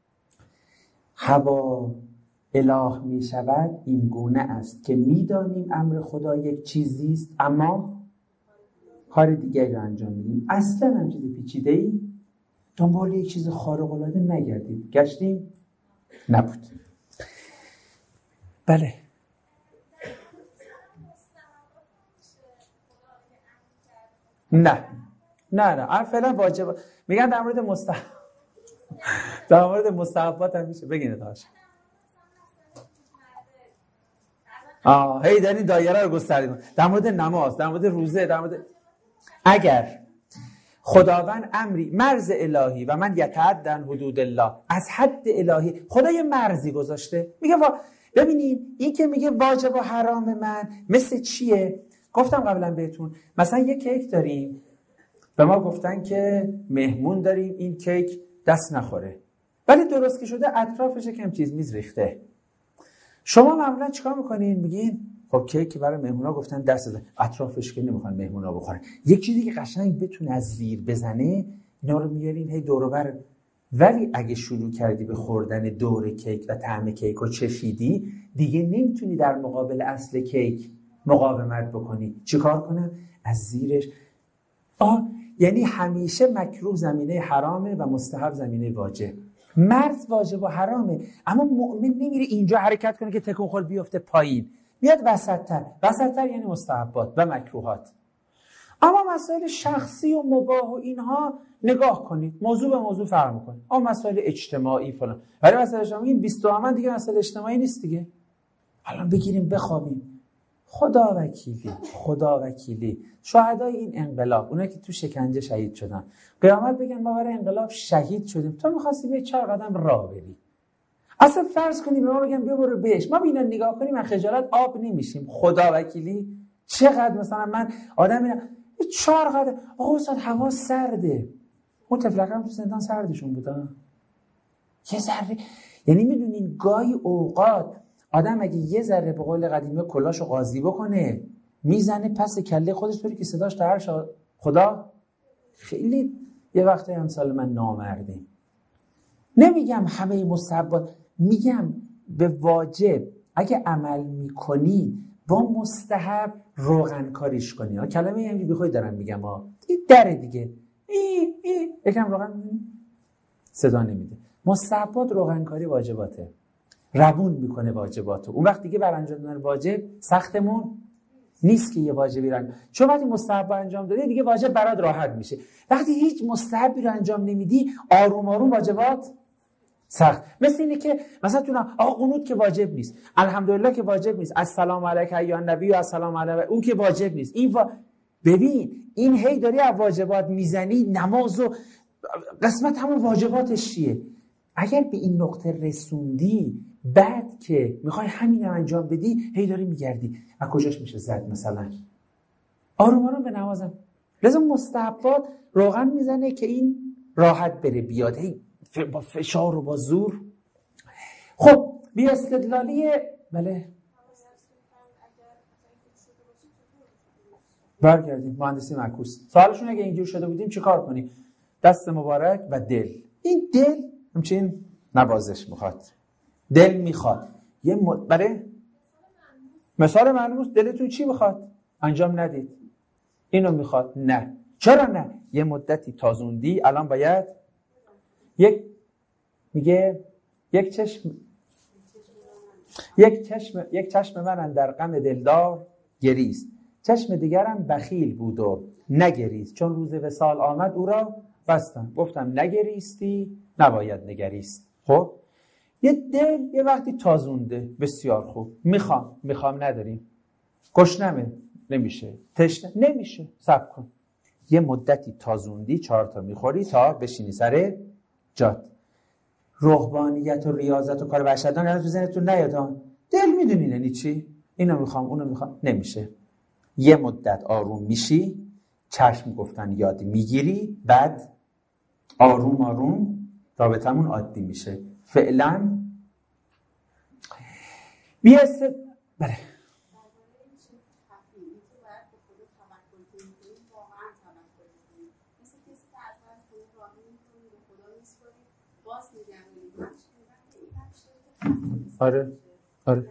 هوا اله می شود این گونه است که میدانیم امر خدا یک چیزی است اما کار دیگری رو انجام میدیم. اصلا هم چیز پیچیده ای دنبال یک چیز خارق العاده نگردید. گشتیم نبود. بله نه نه نه فعلا واجب میگن در مورد مستحب در مورد مستحبات هم میشه بگین داشت. آه هی دارین دایره رو گستردیم در مورد نماز، در مورد روزه، در مورد اگر خداوند امری مرز الهی و من یتعدن حدود الله، از حد الهی خدا یه مرزی گذاشته، میگه وا... ببینید این که میگه واجب و حرام من مثل چیه؟ گفتم قبلا بهتون مثلا یه کیک داریم، به ما گفتن که مهمون داریم این کیک دست نخوره، ولی درست که شده اطرافش کم چیز میز ریخته. شما معمولا چیکار میکنین؟ میگین خب کیک برای مهمونا گفتن دست بزن، اطرافش که نمیخوان مهمونا بخورن، یک چیزی که قشنگ بتونه از زیر بزنه اینا رو میارین هی دور و بر. ولی اگه شروع کردی به خوردن دور کیک و طعم کیک رو چشیدی، دیگه نمیتونی در مقابل اصل کیک مقاومت بکنی. چیکار کنم؟ از زیرش. آه یعنی همیشه مکروه زمینه حرامه و مستحب زمینه واجب. مرز واجب و حرامه، اما مؤمن نمیره اینجا حرکت کنه که تکون خور بیفته پایین، میاد وسط‌تر. وسط‌تر یعنی مستحبات و مکروهات. اما مسائل شخصی و مباح و اینها نگاه کنید، موضوع به موضوع فرق می‌کنه. اما مسائل اجتماعی فلان، ولی مسائل اجتماعی این بیست تومن دیگه مسائل اجتماعی نیست دیگه. الان بگیریم بخوابیم، خدا وکیلی خدا وکیلی شهدای این انقلاب، اونایی که تو شکنجه شهید شدن، قیامت بگن ما برای انقلاب شهید شدیم، تو می‌خواستی به چهار قدم راه بری. اصلا فرض کنیم به ما بگن بیا برو بهش، ما بینا نگاه کنیم از خجالت آب نمیشیم. خدا وکیلی چقدر مثلا من آدم میرم چهار قدم، آقا استاد هوا سرده، اون تفلقه هم تو زندان سردشون بودا یه ذره. یعنی میدونین گاهی اوقات آدم اگه یه ذره به قول قدیمی کلاشو قاضی بکنه میزنه پس کله خودش، طوری که صداش طرح شد. خدا خیلی یه وقتی امثال من نامردیم. نمیگم همه مستحبات، میگم به واجب اگه عمل میکنی با مستحب روغن کاریش کنی. ها کلمه یعنی بی خود دارم میگم ها، این دره دیگه ای ای یکم روغن صدا نمیده. مستحبات روغن کاری واجباته، روون میکنه واجباتو. اون وقت دیگه بر انجام دادن واجب سختمون نیست که یه واجبی رو انجام، چون وقتی مستحب انجام دادی دیگه واجب برات راحت میشه. وقتی هیچ مستحبی رو انجام نمیدی آروم آروم واجبات سخت. مثل اینه که مثلا تو آقا قنوت که واجب نیست، الحمدلله که واجب نیست، السلام علیک ایها النبی و السلام علیک، اون که واجب نیست. این وا... ببین این هی داری از واجبات میزنی، نماز و قسمت همون واجباتش چیه؟ اگر به این نقطه رسوندی، بعد که میخوای همین انجام بدی، هی داری میگردی از کجاش میشه زد. مثلا آروم آروم به نمازم، لازم مستحبات روغن میزنه که این راحت بره بیاد، هی با فشار و با زور. خب بی استدلالی، بله برگردیم مهندسی معکوس. سوالشون اگه اینجور شده بودیم چی کار کنیم؟ دست مبارک و دل. این دل همچین نوازش میخواد، دل میخواد یه مد... بله مثال ملموس. دلتون چی میخواد؟ انجام ندید. اینو میخواد؟ نه. چرا نه؟ یه مدتی تازوندی، الان باید یک میگه یک چشم یک چشم یک چشم من در غم دلدار گریست، چشم دیگرم بخیل بود و نگریست، چون روز وصال آمد او را بستم. گفتم نگریستی نباید نگریست. خب یه دل یه وقتی تازونده، بسیار خوب، میخوام میخوام نداریم، گشنمه نمیشه، تشنه نمیشه، صبر کن. یه مدتی تازوندی، چهار تا میخوری تا بشینی سر جات. رهبانیت و ریاضت و کار وحشتناک از ذهنتون نیاد. دل میدونین یعنی چی؟ اینو میخوام اونو میخوام، نمیشه. یه مدت آروم میشی، چشم گفتن یاد میگیری، بعد آروم آروم رابطمون عادی میشه. فعلا بیست بله آره آره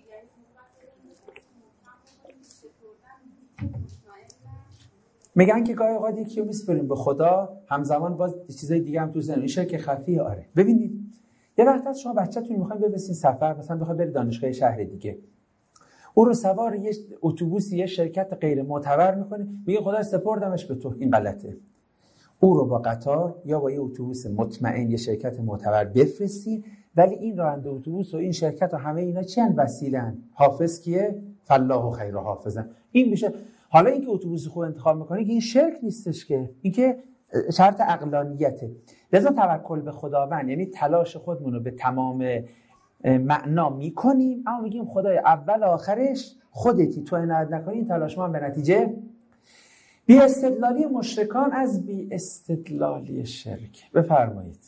میگن که گاهی اوقات یکی رو میسپریم به خدا، همزمان باز چیزای دیگه هم تو ذهن این شرک خفیه. آره ببینید یه وقت از شما بچه‌تون میخواین ببرین سفر، مثلا بخواد بره دانشگاه شهر دیگه، او رو سوار یه اتوبوسی یه شرکت غیر معتبر میکنه، میگه خدا سپردمش به تو. این غلطه. او رو با قطار یا با یه اتوبوس مطمئن یه شرکت معتبر بفرستی، ولی این راننده اتوبوس و این شرکت و همه اینا چی ان؟ وسیله‌ان. حافظ کیه؟ فالله خیر حافظن. این میشه. حالا اینکه اتوبوس خوب انتخاب میکنی که این شرک نیستش، که اینکه شرط عقلانیته. لذا توکل به خداوند یعنی تلاش خودمون رو به تمام معنا میکنیم، اما میگیم خدای اول آخرش خودتی، تو عنایت نکنی این تلاش ما به نتیجه. بی استدلالی مشرکان از بی استدلالی شرک. بفرمایید.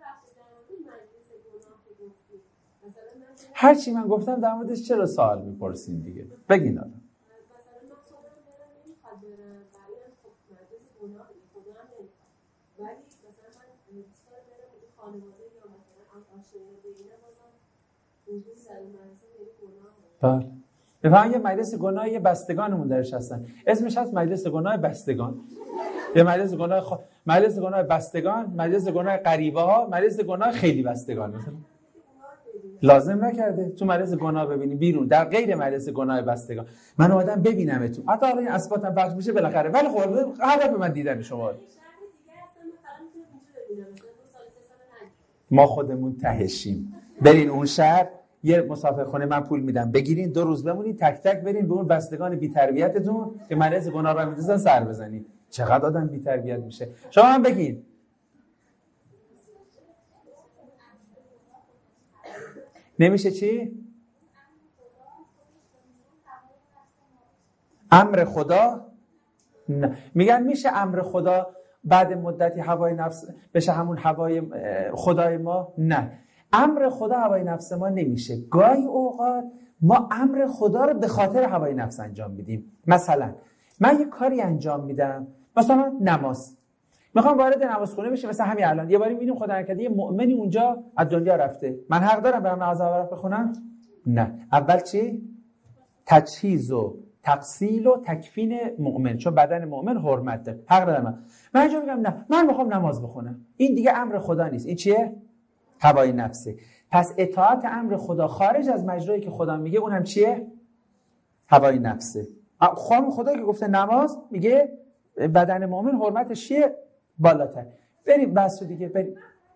هرچی من گفتم در موردش چرا سوال میپرسین دیگه؟ بگین آدم. بله. بفهم یه مجلس گناه یه بستگانمون درش هستن، اسمش هست مجلس گناه بستگان. یه مجلس گناه خ... مجلس گناه بستگان، مجلس گناه غریبه ها، مجلس گناه خیلی بستگان. مثلا لازم نکرده تو مجلس گناه ببینی بیرون، در غیر مجلس گناه بستگان من اومدم ببینمتون، حتی حالا این اثباتم پخش میشه بالاخره، ولی خب هدف من دیدن شما. ما خودمون تهشیم، برین اون شهر یه مسافرخونه من پول میدم بگیرین، دو روز بمونین، تک تک برین به اون بستگان بی تربیتتون که مجلس گناه رو میذارن سر بزنین. چقدر آدم بی تربیت میشه. شما هم بگین. نمیشه چی؟ امر خدا؟ نه. میگن میشه امر خدا بعد مدتی هوای نفس بشه همون هوای خدای ما؟ نه. امر خدا هوای نفس ما نمیشه. گاهی اوقات ما امر خدا رو به خاطر هوای نفس انجام میدیم. مثلا من یه کاری انجام میدم، مثلا نماز، میخوام وارد نمازخونه بشم، مثلا همین الان یه باری میبینیم خدا نکرده یه مؤمنی اونجا از دنیا رفته، من حق دارم برم نماز اول بخونم؟ نه. اول چی؟ تجهیز و تغسیل و تکفین مؤمن، چون بدن مؤمن حرمت داره، حق دارم. من من اینجا میگم نه من میخوام نماز بخونم، این دیگه امر خدا نیست، این چیه؟ هوای نفسه. پس اطاعت امر خدا خارج از مجرایی که خدا میگه اونم چیه؟ هوای نفسه. خانم خدا که گفته نماز، میگه بدن مؤمن حرمتش چیه؟ بالاتر. بریم بحث دیگه، بریم.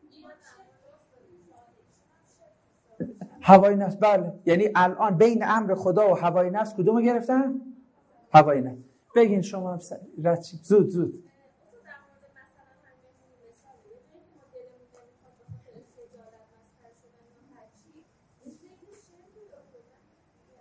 هوای نفس، بله. یعنی الان بین امر خدا و هوای نفس کدومو گرفتن؟ هوای نفس. بگین شما هم رد شید. زود زود.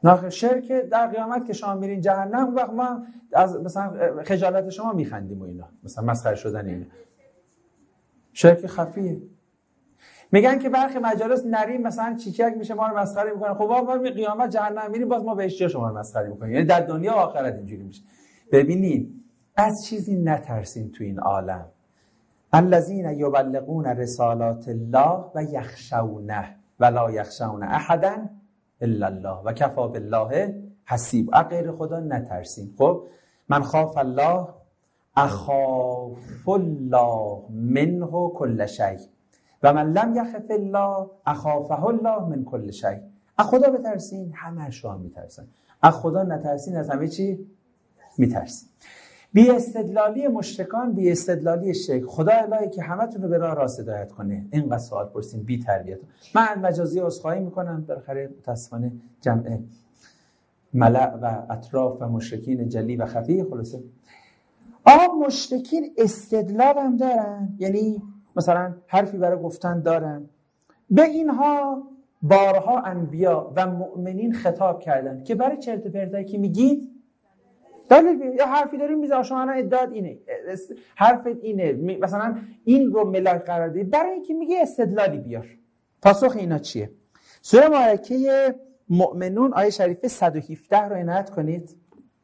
نه شرک در قیامت که شما میرین جهنم، اون وقت ما از مثلا خجالت شما میخندیم و اینا، مثلا مسخره شدن اینا. شرک خفیه. میگن که برخی مجالس نریم مثلا چیچک میشه ما رو مسخره میکنن. خب ما می قیامت جهنم میریم باز ما بهش شما رو مسخره میکنیم. یعنی در دنیا و آخرت اینجوری میشه. ببینید از چیزی نترسین تو این عالم. الذین یبلغون رسالات الله و یخشونه ولا یخشون احدا الا الله و کفی بالله حسیب. غیر خدا نترسین. خب من خاف الله اخاف الله منه کل شیء و من لم یخف الله اخافه الله من کل شیء. از خدا بترسین، همه شما میترسن. از خدا نترسین، از همه چی میترسین. بی استدلالی مشرکان، بی استدلالی شرک. خدا الهی که همتون رو به راه راست هدایت کنه. اینقدر سوال پرسین بی تربیت. من مجازی عذرخواهی میکنم، بالاخره متاسفانه جمع ملأ و اطراف و مشرکین جلی و خفی. خلاصه آقا مشرکین استدلال هم دارن، یعنی مثلا حرفی برای گفتن دارن. به اینها بارها انبیا و مؤمنین خطاب کردن که برای چرت و پرتایی که میگید دلیل بیارید. یا حرفی داریم میذارم شما الان ادعات اینه، حرفت اینه، مثلا این رو ملاک قرار دید، برای اینکه میگه استدلالی بیار. پاسخ اینا چیه؟ سوره مبارکه مؤمنون آیه شریفه صد و هفده رو عنایت کنید.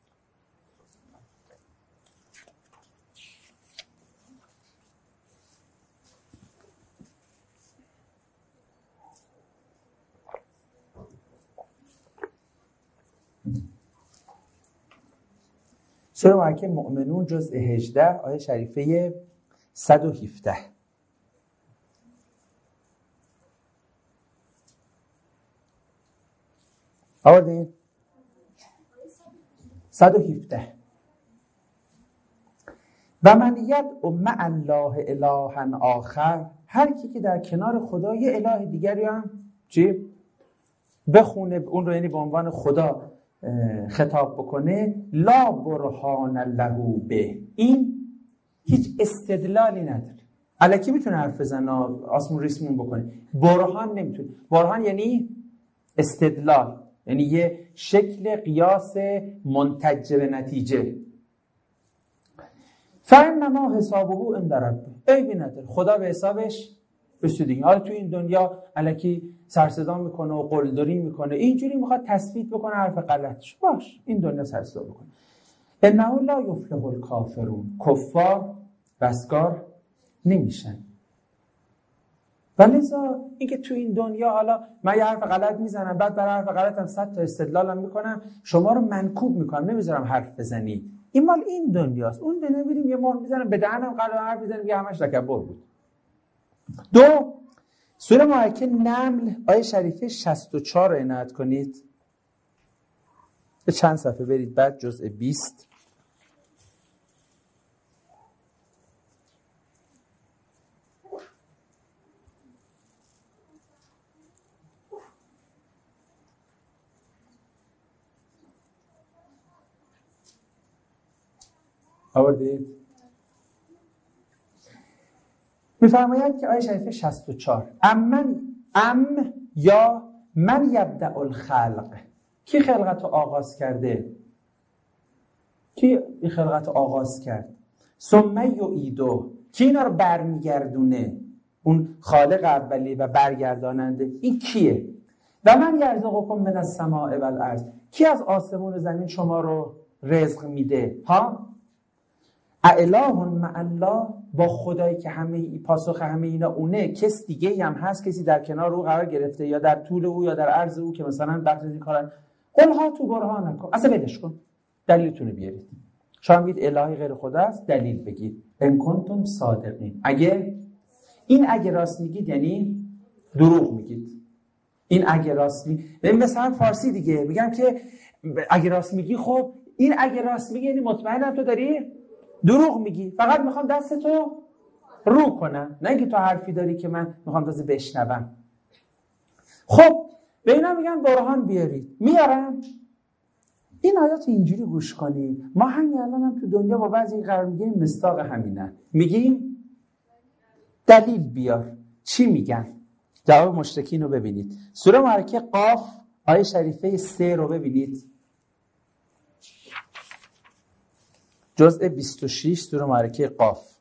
سوره مبارکه مؤمنون جزء هجده آیه شریفه صد و هفده. آوردین؟ صد و هفده. و من یدعو مع الله الها آخر، هر کی که در کنار خدا یه اله دیگری هم چی؟ بخونه اون رو، یعنی به عنوان خدا خطاب بکنه، لا برهان له به، این هیچ استدلالی نداره. الکی میتونه حرف بزنه، آسمون ریسمون بکنه، برهان نمیتونه. برهان یعنی استدلال، یعنی یه شکل قیاس منتج به نتیجه. فانما حسابه عند ربه، عیبی نداره، خدا به حسابش بسودگی. حالا تو این دنیا الکی سرصدا میکنه و قلدری میکنه، اینجوری میخواد تثبیت بکنه حرف غلطش، باش این دنیا سرصدا بکنه. انه لا یفلح الکافرون، کفار رستگار نمیشن. ولذا اینکه تو این دنیا حالا من یه حرف غلط میزنم، بعد برای حرف غلطم صد تا استدلالم میکنم، شما رو منکوب میکنم، نمیذارم حرف بزنی. این مال این دنیاست. اون دنیا میریم یه مهر میزنم به دهنم، قلب حرف میزنم که همش تکبر بود. دو، سوره مبارکه نمل آیه شریفه شصت و چهار رو عنایت کنید. به چند صفحه برید بعد جزء بیست. آوردید؟ میفرماید که آیه شریفه شصت و چهار امن ام یا من یبدأ الخلق، کی خلقت رو آغاز کرده؟ کی این خلقت رو آغاز کرد؟ ثم یعیدو، کی اینا رو برمیگردونه؟ اون خالق اولی و برگرداننده این کیه؟ و من یرزقکم من السماء والارض، کی از آسمون و زمین شما رو رزق میده؟ ها؟ اله مع الله، با خدایی که همه پاسخ همه اینا اونه، کس دیگه هم هست کسی در کنار او قرار گرفته یا در طول او یا در عرض او که مثلا بخش این کارن؟ قل هاتوا برهانکم، اصلا ولش کن، دلیلتون رو بیارید. شما میگید الهی غیر خدا است، دلیل بگید. ان کنتم صادقین، اگه این اگه راست میگید یعنی دروغ میگید. این اگه راست میگید مثلا فارسی دیگه میگم که اگه راست میگی، خب این اگه راست میگی یعنی مطمئنم تو داری دروغ میگی، فقط میخوام دستتو رو کنم، نه اینکه تو حرفی داری که من میخوام تازه بشنوم. خب به اینا میگن برهان بیارید، میارن. این آیات اینجوری گوش کنید. ما همین الان هم تو دنیا با بعضی قرار میگیم مصداق همینن، میگیم دلیل بیار. چی میگن؟ جواب مشرکین رو ببینید. سوره مبارکه قاف آیه شریفه سه رو ببینید، جزء بیست و شش سوره معرکه قاف.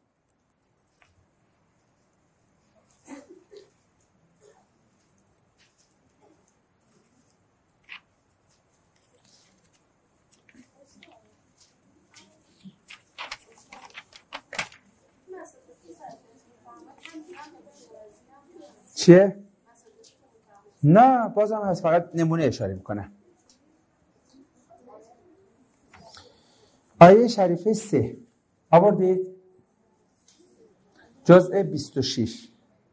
چیه؟ نه بازم هست، فقط نمونه اشاره میکنم. آیه شریفه سه آوردید، جزء بیست و شش.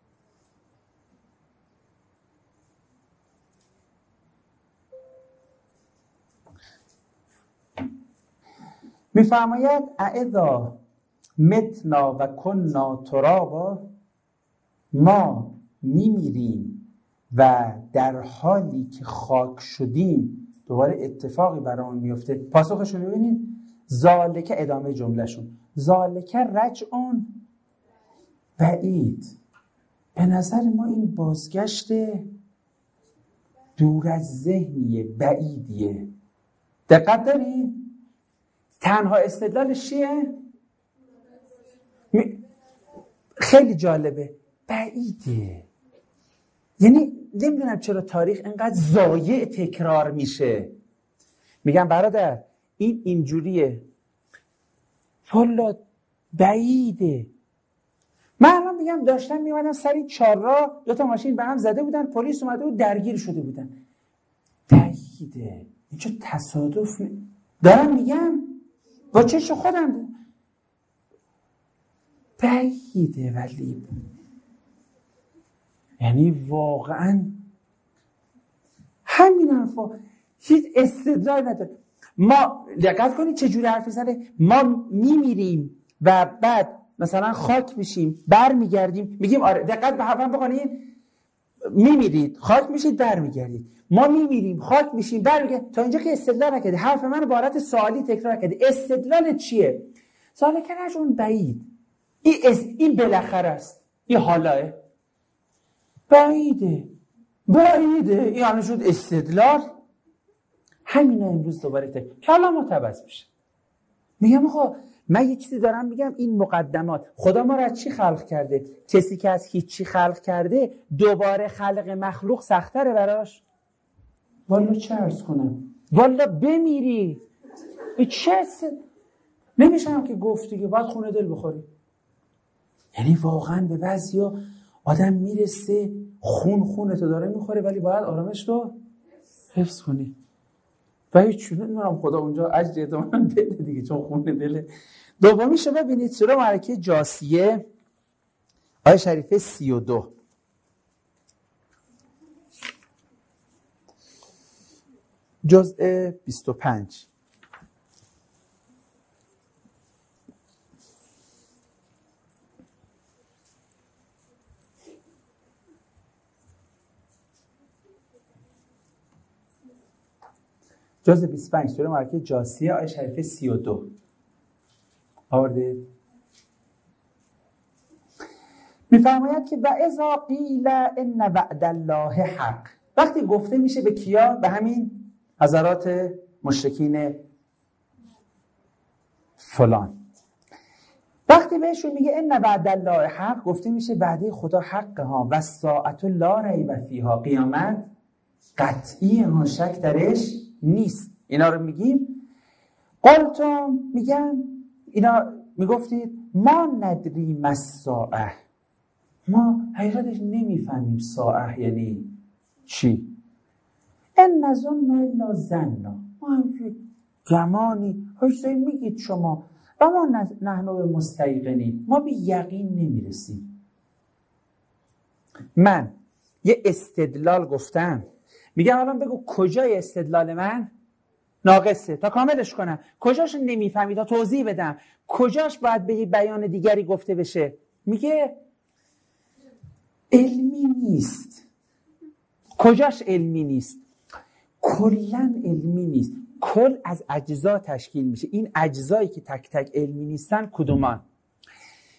میفرماید اذا متنا و کننا ترابا، ما میمیریم و در حالی که خاک شدیم دوباره اتفاقی برامون میفته. پاسخشون رو ببینید، ذالک، ادامه جملهشون، ذالک رجعون بعید. به نظر ما این بازگشت دور از ذهنیه، بعیدیه. دقت دارید؟ تنها استدلالش چیه؟ خیلی جالبه، بعیده. یعنی نمیدونم چرا تاریخ اینقدر ضایع تکرار میشه. میگم برادر این اینجوریه، والا بعیده. من الان میگم داشتم میومدم سری چهارراه، دو تا ماشین به هم زده بودن، پلیس اومده بود درگیر شده بودن. بعیده، این چه تصادف نی... دارم میگم با چشم خودم بعیده. ولی یعنی واقعا همین حرفا هیچ استدلال نداره. ما دقت کنید چه جوری حرف میزنه، ما میمیریم و بعد مثلا خاک میشیم برمیگردیم. میگیم آره، دقت به حرفم بکنید، میمیرید خاک میشید برمیگردید، ما میمیریم خاک میشیم برمیگردیم. تا اینجا که استدلال نکرده، حرف من به حالت سوالی تکرار کرده. استدلال چیه؟ سوال کردنش اون بعید، این اس... این بالاخره است، این حالاه بعیده بعیده، این همه شد استدلال. همین امروز دوباره تک کلام متبس میشه. میگم آقا من یه چیزی دارم میگم، این مقدمات خدا ما را از چی خلق کرده؟ کسی که از هیچی خلق کرده دوباره خلق مخلوق سختره براش. والا چه عرض کنم، والا بمیری چه س... نمیشم که گفتی که باید خونه دل بخوری. یعنی واقعا به بعضیا آدم میرسه خون خونتو داره میخوره، ولی باید آرامش رو حفظ کنی. و هیچ نمیدونم خدا اونجا اجر اعتمالا بده دیگه، چون خون دله. دومی شما ببینید سوره معرکه جاثیه آیه شریفه سی و دو، جزء بیست و پنج. جزء بیست و پنج سوره معرکه جاثیه آیه شریفه سی و دو آورده. میفرماید که و اذا قیل ان وعد الله حق، وقتی گفته میشه به کیا؟ به همین حضرات مشرکین فلان. وقتی بهشون میگه ان وعد الله حق، گفته میشه وعده خدا حق ها، و ساعت لا ریب فیها، قیامت قطعی ها، شک درش نیست. اینا رو میگیم. قلتم، میگن اینا میگفتید ما ندری ما الساعه، ما حقیقتش نمیفهمیم ساعه یعنی چی. ان نظن الا ظنا، ما هم گمانی هاشتایی میگید شما، و ما نحنو مستیقنین، ما به یقین نمیرسیم. من یه استدلال گفتم، میگم الان بگو کجای استدلال من ناقصه تا کاملش کنم، کجاش نمیفهمی تا توضیح بدم، کجاش باید به بیان دیگری گفته بشه. میگه علمی نیست. کجاش علمی نیست؟ کلن علمی نیست. کل از اجزا تشکیل میشه. این اجزایی که تک تک علمی نیستن کدومان؟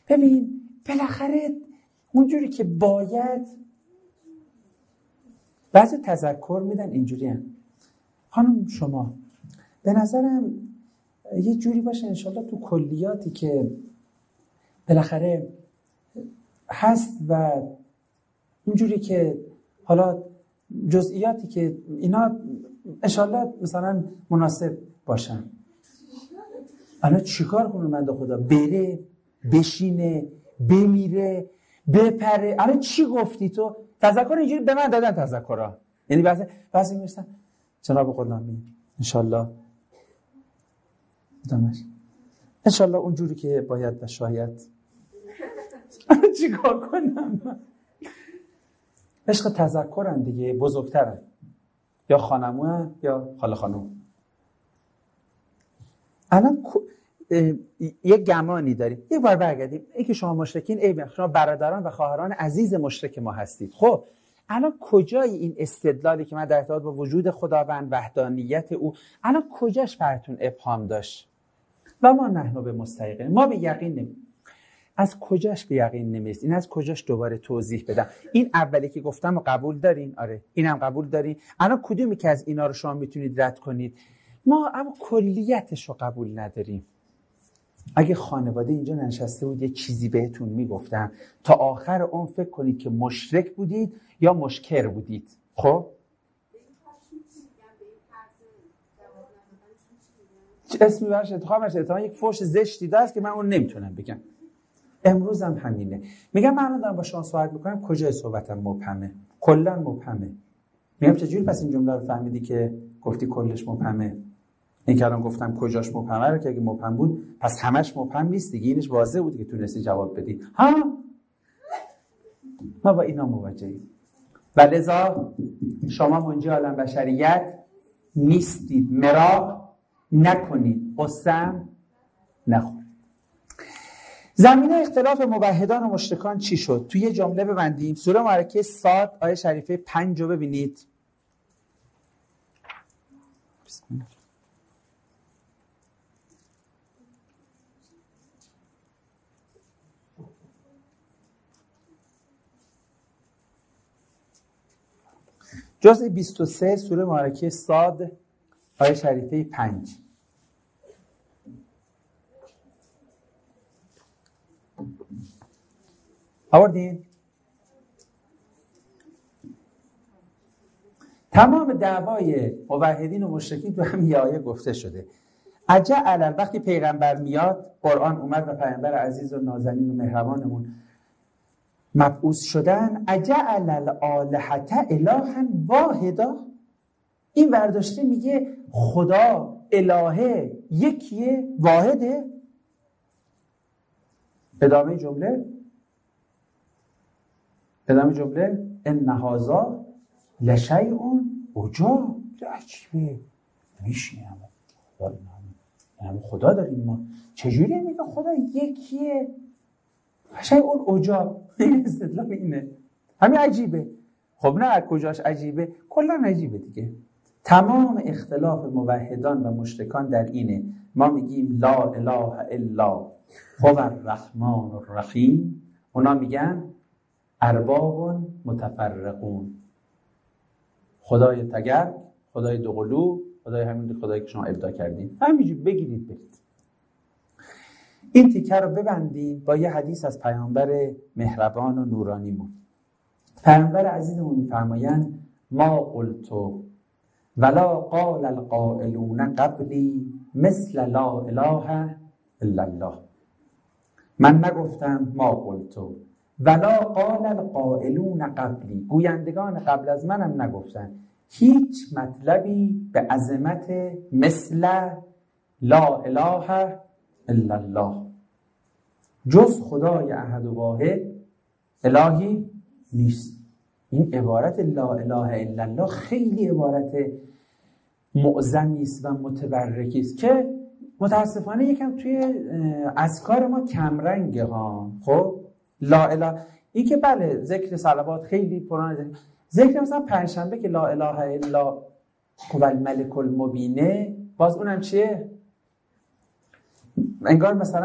ببین بالاخره اونجوری که باید بعضی تذکر میدن اینجوری هم. خانم شما به نظرم یه جوری باشه انشالله تو کلیاتی که بالاخره هست و اینجوری که حالا جزئیاتی که اینا انشالله مثلا مناسب باشن. الان چیکار کنه بنده خدا؟ بره بشینه بمیره بپره؟ الان چی گفتی تو؟ تذکر اینجوری به من دادن تذکرها، یعنی بعضی بعضی میرسن جناب غلامی انشالله دمش انشالله اونجوری که باید و شاید چیکار کنم؟ عشق تذکرن دیگه، بزرگترن، یا خانموه یا خاله خانم. الان یک گمانی داریم. یک بار برگردیم این که شما مشرکین، ای شما برادران و خواهران عزیز مشرک ما هستید. خب الان کجای این استدلالی که من در ارتباط با وجود خداوند، وحدانیت او، الان کجاش براتون ابهام داشت؟ و ما نحن به مستیقن، ما به یقین نمی از کجاش به یقین نمیست؟ این از کجاش دوباره توضیح بدم؟ این اولی که گفتم رو قبول دارین؟ آره اینم قبول دارین. الان کدومی که از اینا رو شما میتونید رد کنید؟ ما اما کلیتش رو قبول نداریم. اگه خانواده اینجا ننشسته بود یه چیزی بهتون میگفتم تا آخر اون فکر کنید که مشرک بودید یا مشکر بودید. خب اسمی برش انتخاب برش اتفاقا یک فوش زشتی دست که من اون نمیتونم بگم. امروز هم همینه. میگم من الان دارم با شما صحبت میکنم، کجای صحبتم مبهمه؟ کلا مبهمه. میگم چجوری پس این جمله رو فهمیدی که گفتی کلش مبهمه؟ این که الان گفتم کجاش مبهمه رو که اگه مبهم بود پس همش مبهم نیست دیگه، اینش واضح بود که تونستی جواب بدی. ها ما با اینا مواجهیم. و لذا شما منجی عالم بشریت نیستید، مراق نکنید، قسم نخورید. زمینه اختلاف موحدان و مشرکان چی شد؟ توی یه جمله ببندیم. سوره مبارکه صاد آیه شریفه پنج رو ببینید. بسم الله. جزء بیست و سه سوره مبارکه صاد آیه شریفه پنج. آوردین؟ تمام دعوای موحدین و مشرکین تو همین آیه گفته شده. اجعل، وقتی پیغمبر میاد، قرآن اومد و پیغمبر عزیز و نازنین و مهربانمون مبعوث شدن، اجعل الالهة الها واحدا، این برداشته میگه خدا الهه یکیه، واحده. ادامه جمله ادامه جمله ان هذا لشیء عجاب. عجیبه، میشینم یعنی خدا داریم ما، چجوری میگه خدا یکیه؟ شیء عجاب. این استدلال اینه، همین عجیبه. خب نه از کجاش عجیبه؟ کلا عجیبه دیگه. تمام اختلاف موحدان و مشرکان در اینه. ما میگیم لا اله الا هو الرحمن الرحیم، اونا میگن ارباب متفرقون، خدای تگر، خدای دوقلو، خدای همین خدایی که شما ابداع کردین. همینجوری بگیرید برید. این تیکه رو ببندید با یه حدیث از پیامبر مهربان و نورانیمون. پیامبر عزیزمون میفرمایند ما قلت ولا قال القائلون قبلی مثل لا اله الا الله. من نگفتم ما قلت ولا قال القائلون قبلی، گویندگان قبل از منم نگفتن هیچ مطلبی به عظمت مثل لا اله الا الله، جز خدای احد و واحد الهی نیست. این عبارت لا اله الا الله خیلی عبارت معظمی است و متبرکی است که متاسفانه یکم توی اذکار ما کمرنگه ها. خب لا اله، این که بله ذکر صلوات خیلی پران، ذکر مثلا پنجشنبه که لا اله الا هو الملک المبین، باز اونم چیه؟ انگار مثلا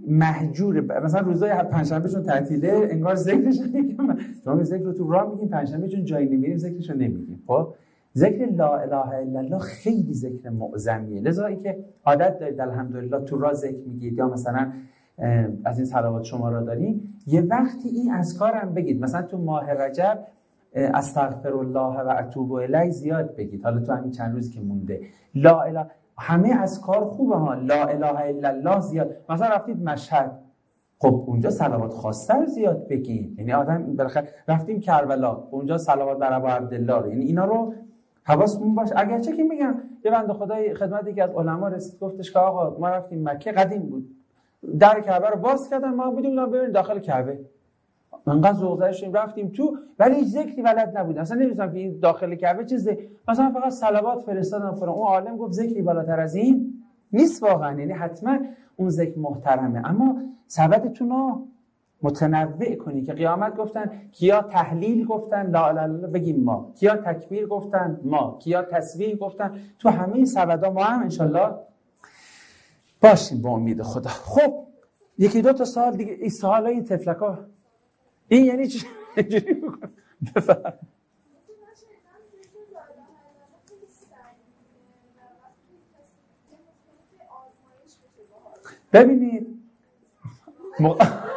محجوره. مثلا روزای پنجشنبه چون تعطیله انگار ذکرش نمیگیم، شما ذکر رو تو راه میگیم، پنجشنبه چون جایی نمیریم ذکرش رو نمیگیم. خب ذکر لا اله الا الله خیلی ذکر معظمیه، لذا اینکه عادت دارید الحمدلله تو راه ذکر میگید یا مثلا از این صلوات شما را داریم، یه وقتی این اذکار هم بگید. مثلا تو ماه رجب استغفر الله و اتوب الیه زیاد بگید. حالا تو همین چند روزی که مونده لا اله، همه اذکار خوبه ها، لا اله الا الله زیاد. مثلا رفتید مشهد، خب اونجا صلوات خاصه زیاد بگید. یعنی آدم بالاخره رفتیم کربلا، اونجا صلوات بر ابو عبدالله رو، یعنی اینا رو حواسمون باشه. اگرچه که میگم یه بنده خدای خدمتی که از علما رسید گفتش که آقا ما رفتیم مکه، قدیم بود، در کعبه رو باز کردن، ما بودیم اونا بریم داخل کعبه، انقدر ذوق زدیم رفتیم تو، ولی هیچ ذکری بلد نبودن، اصلا نمی‌دونستم که این داخل کعبه چیزه، مثلا فقط صلوات فرستادن فرام. اون عالم گفت ذکری بالاتر از این نیست واقعا، یعنی حتما اون ذکر محترمه، اما سبدتون رو متنوع کنی که قیامت گفتن کیا تحلیل گفتن لا اله الا الله بگیم ما، کیا تکبیر گفتن ما، کیا تسبیح گفتن، تو همه این سبدا ما هم انشالله باشیم با امید خدا. خب یکی دو تا سال دیگه، این سوالای این تفلکا این یعنی چی؟ اینجوری میکنه بفرم. ببینید م...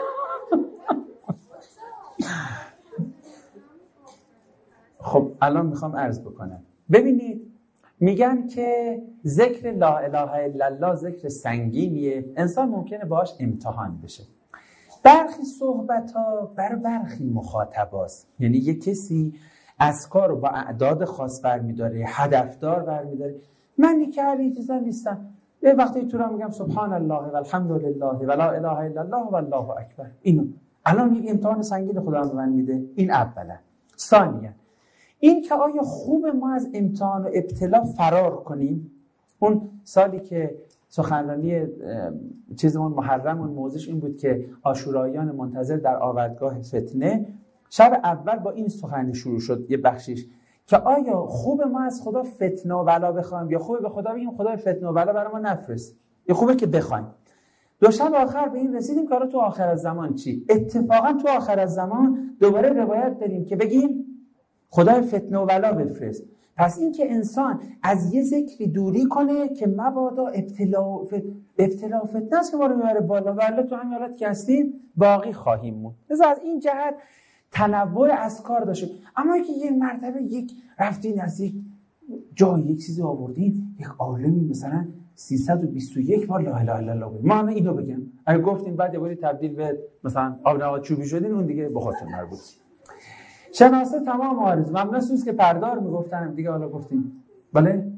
خب الان میخوام عرض بکنم. ببینید میگن که ذکر لا اله الا الله ذکر سنگینیه، انسان ممکنه باهاش امتحان بشه. برخی صحبت ها بر برخی مخاطباست، یعنی یه کسی اذکار رو با اعداد خاص برمیداره، هدفدار برمیداره. من که علی چیزا نیستم، یه وقتی تو را میگم سبحان الله و الحمد لله و لا اله الا الله و الله اکبر، اینو الان یک امتحان سنگین خدا به من میده. این اولا. ثانیا این که آیا خوب ما از امتحان و ابتلا فرار کنیم؟ اون سالی که سخنرانی چیزمون محرمون موضوعش این بود که عاشوراییان منتظر در آوردگاه فتنه، شب اول با این سخنرانی شروع شد یه بخشیش که آیا خوب ما از خدا فتنه و بلا بخوایم یا خوبه به خدا بگیم خدا فتنه و بلا برای ما نفرست، یا خوبه که بخوایم. دو شب آخر به این رسیدیم که تو آخر از زمان چی؟ اتفاقا تو آخر از زمان دوباره روایت داریم که بگیم خدای فتنه و بلا بفرست. پس این که انسان از یه ذکری دوری کنه که مبادا ابتلا ابتلا فتنه است که ما رو میبره بالا، ولی تو همین حالت که هستیم باقی خواهیم موند. لذا از این جهت تنوع اذکار داشته. اما که یه مرتبه یک رفتین از یک جای یک چیزی آوردین، یک عالمی مثلا سیصد و بیست و یک بار لا اله الا الله بگیم، ما اینو بگم، اگه گفتین بعد یه باری تبدیل به مثلا آب نبات چوبی شدین، اون دیگه به خودتون مربوط. شناسه تمام عارض ممنون سوز که پردار میگفتن دیگه، حالا گفتیم بله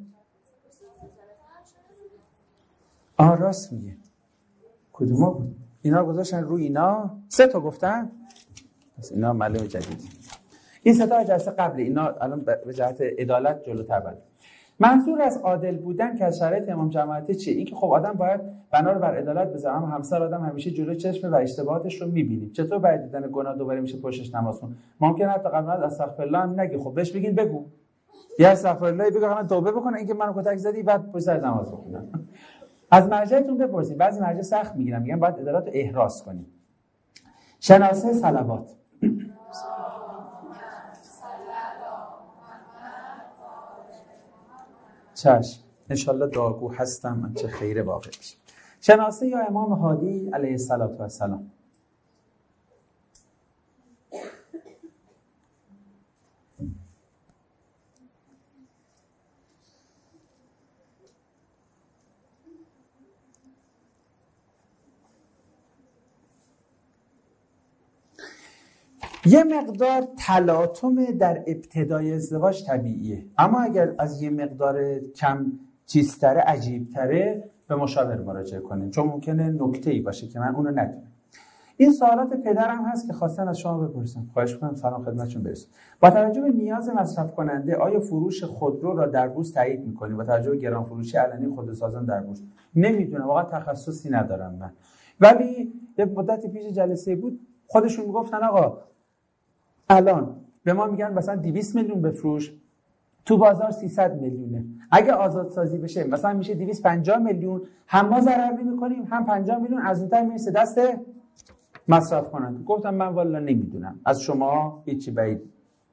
آه راست میگه. کدوما بود اینا گذاشتن روی اینا؟ سه تا گفتن، پس اینا معلم جدیدی. این سه تا جلسه قبلی، اینا الان به جهت عدالت جلوتر بره. منظور از عادل بودن که از شرایط امام جماعتی چیه؟ این که خب آدم باید بنا رو بر عدالت بذاره، هم همسر آدم همیشه جلوی چشم و اشتباهاتش رو میبینیم. چطور باید دیدن گناه دوباره میشه پشتش نماز خون؟ ممکنه حتی قبل از استغفرالله هم نگی، خب بهش بگین بگو یا استغفرالله بگو من توبه بکنه اینکه منو کتک زدی بعد پشت سر نماز بخونم. از مرجعتون بپرسید، بعضی مرجع سخت میگیرن، میگن باید عدالت رو احراز کنیم. شناسه صلوات. چشم انشالله دعاگو هستم من چه خیره واقع بشه. شناسه یا امام هادی علیه الصلاة و السلام. یه مقدار تلاطم در ابتدای ازدواج طبیعیه، اما اگر از یه مقدار کم چیزتره عجیبتره به مشاور مراجعه کنیم، چون ممکنه نکته‌ای باشه که من اونو ندونم. این سوالات پدرم هست که خواستن از شما بپرسم. خواهش می‌کنم سلام خدمتتون برسونم. با توجه به نیاز مصرف کننده آیا فروش خودرو را در بورس تایید می‌کنید؟ با توجه به گران فروشی علنی خودروسازان در بورس نمیدونم، واقعا تخصصی ندارم من، ولی یه مدتی پیش جلسه بود خودشون میگفتن آقا الان به ما میگن مثلا دویست میلیون بفروش، تو بازار سیصد میلیونه. اگه آزادسازی بشه مثلا میشه دویست و پنجاه میلیون، هم ما ضرر نمی‌کنیم هم پنجاه میلیون از اونجا میرسه دست مصرف کننده. گفتم من والا نمیدونم، از شما هیچی بعید.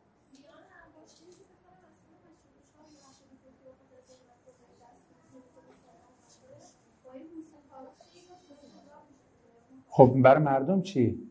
خب برای مردم چی؟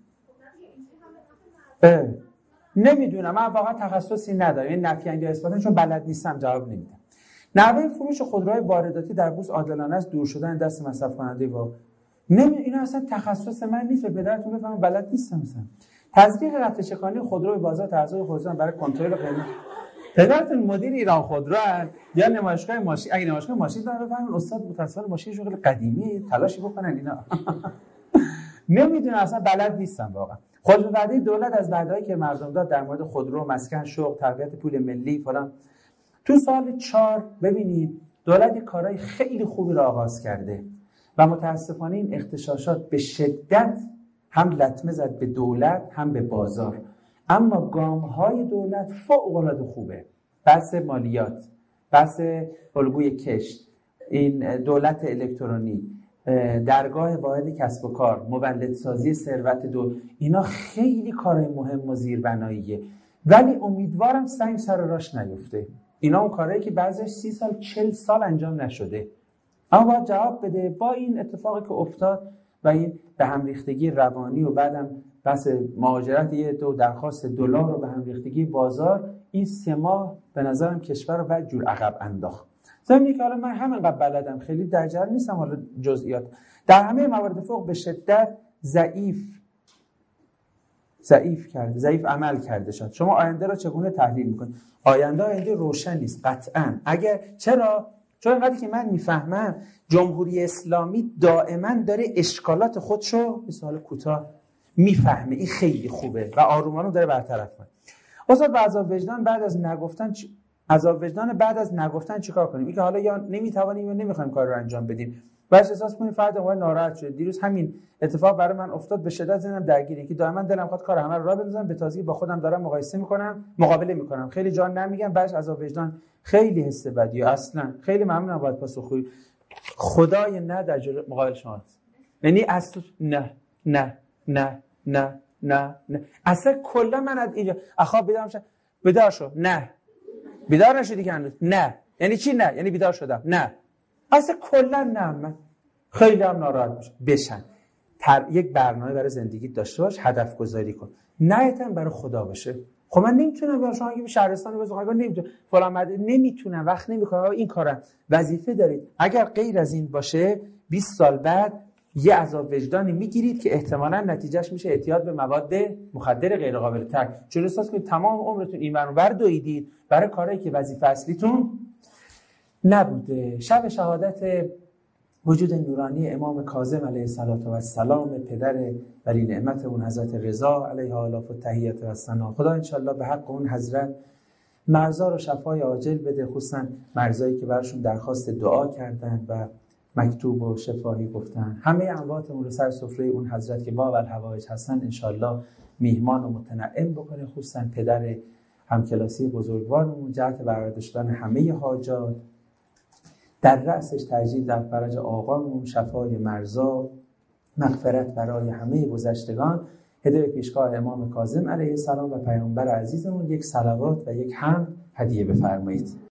اه. نمیدونم، من واقعا تخصصی ندارم، این نفی یا اثبات، چون بلد نیستم جواب نمیدم. نحوه فروش خودروهای وارداتی در بورس عادلانه است، دور شدن دست مصرف کننده واقع. نمی اینا اصلا تخصص من نیست، به پدرتون بفهمم بلد نیستم مثلا. تزریق قطع چکانی خودروی بازار تغییر خودروان برای کنترل قیمت. پدرتون مدیر ایران خودرو هست یا نمایشگاه ماشین؟ اگه نمایشگاه ماشین داره بفهمن استاد متصل ماشین شغل قدیمی، تلاشی بکنن اینا. نمیدونم اصلا بلد نیستم واقعا. خود وعده دولت از وعده‌ای که مردم داد در مورد خودرو، مسکن، شغل، تقویت پول ملی فلان، تو سال چهار ببینید دولت کارهای خیلی خوبی را آغاز کرده و متاسفانه این اغتشاشات به شدت هم لطمه زد به دولت هم به بازار. اما گام‌های دولت فوق‌العاده خوبه. بحث مالیات، بحث الگوی کشت، این دولت الکترونی، درگاه واحد کسب و کار، مولدسازی ثروت دو، اینا خیلی کارهای مهم و زیربناییه. ولی امیدوارم سنگ سر راش نیفته. اینا اون کارهایی که بعضیش سی سال چل سال انجام نشده، اما باید جواب بده. با این اتفاقی که افتاد و این به هم ریختگی روانی و بعدم بس مهاجرت یه دو درخواست دلار و به هم ریختگی بازار، این سه ماه به نظرم کشور رو بعد جور عقب انداخت. زمینی که حالا من همینقدر بلدم، خیلی در جریان نیستم حالا جزئیات، در همه موارد فوق به شدت ضعیف ضعیف کرده، ضعیف عمل کرده شد. شما آینده را چگونه تحلیل میکنید؟ آینده آینده روشن نیست قطعاً. اگر چرا؟ چون اینقدر که من میفهمم جمهوری اسلامی دائما داره اشکالات خودشو به سوال کوتاه میفهمه. این خیلی خوبه و آرومانو داره برطرف کنه. استاد با عذاب وجدان بعد از نگفتن چ... عذاب وجدان بعد از نگفتن چیکار کنیم؟ این که حالا یا نمیتوانیم یا نمیخوایم کار رو انجام بدیم. باید احساس کنیم فرد ما ناراحت شده. دیروز همین اتفاق برای من افتاد، به شدت ذهنم درگیره که دائما دلم خواست کار همه رو راه بندازم، به تازگی با خودم دارم مقایسه میکنم، مقابله میکنم. خیلی جا نمیگم، بعدش عذاب وجدان خیلی حس بدی اصلا. خیلی ممنونم باید پاسخگویی. خدای نه در جلوی مقابل شماست. یعنی اصلا نه نه نه نه نه نه اصلا کلا من از اینجا اخواب بیدار شدم، بیدار شو، نه بیدار نشدی که هنوز، نه یعنی چی؟ نه یعنی بیدار شدم، نه اصلا کلا نه. من خیلی هم ناراحت میشم. بشن تر... یک برنامه برای زندگی داشته باش، هدف گذاری کن، نهایتاً برای خدا باشه. خب من نمیتونم برای شما اگه شهرستان بزنم، نمیتونم فلان مد... نمیتونم، وقت نمیکنم این کارم. وظیفه دارید. اگر غیر از این باشه بیست سال بعد یه عذاب وجدانی میگیرید که احتمالاً نتیجهش میشه اعتیاد به مواد مخدر غیر قابل ترک. چون احساس کنید تمام عمرتون این ور ور دویدید برای کارهایی که وظیفه اصلیتون نبوده. شب شهادت وجود نورانی امام کاظم علیه السلام، پدر ولی نعمت اون حضرت رضا علیه آلاف و تحیت و ثنا، خدا انشالله به حق اون حضرت مرزا رو شفای عاجل بده، خصوصا مرزایی که براشون درخواست دعا کردن و مکتوب و شفاهی گفتن. همه امواتمون رو سر سفره اون حضرت که با الحوائج هستن انشالله میهمان و متنعم بکنه، خصوصا پدر همکلاسی بزرگوارمون جهت برداشتن همه حاجات، در رأسش تجلیل در فرج آقامون، شفای مرزا، مغفرت برای همه گذشتگان، هدیه پیشگاه امام کاظم علیه السلام و پیامبر عزیزمون. یک صلوات و یک حمد هدیه بفرمایید.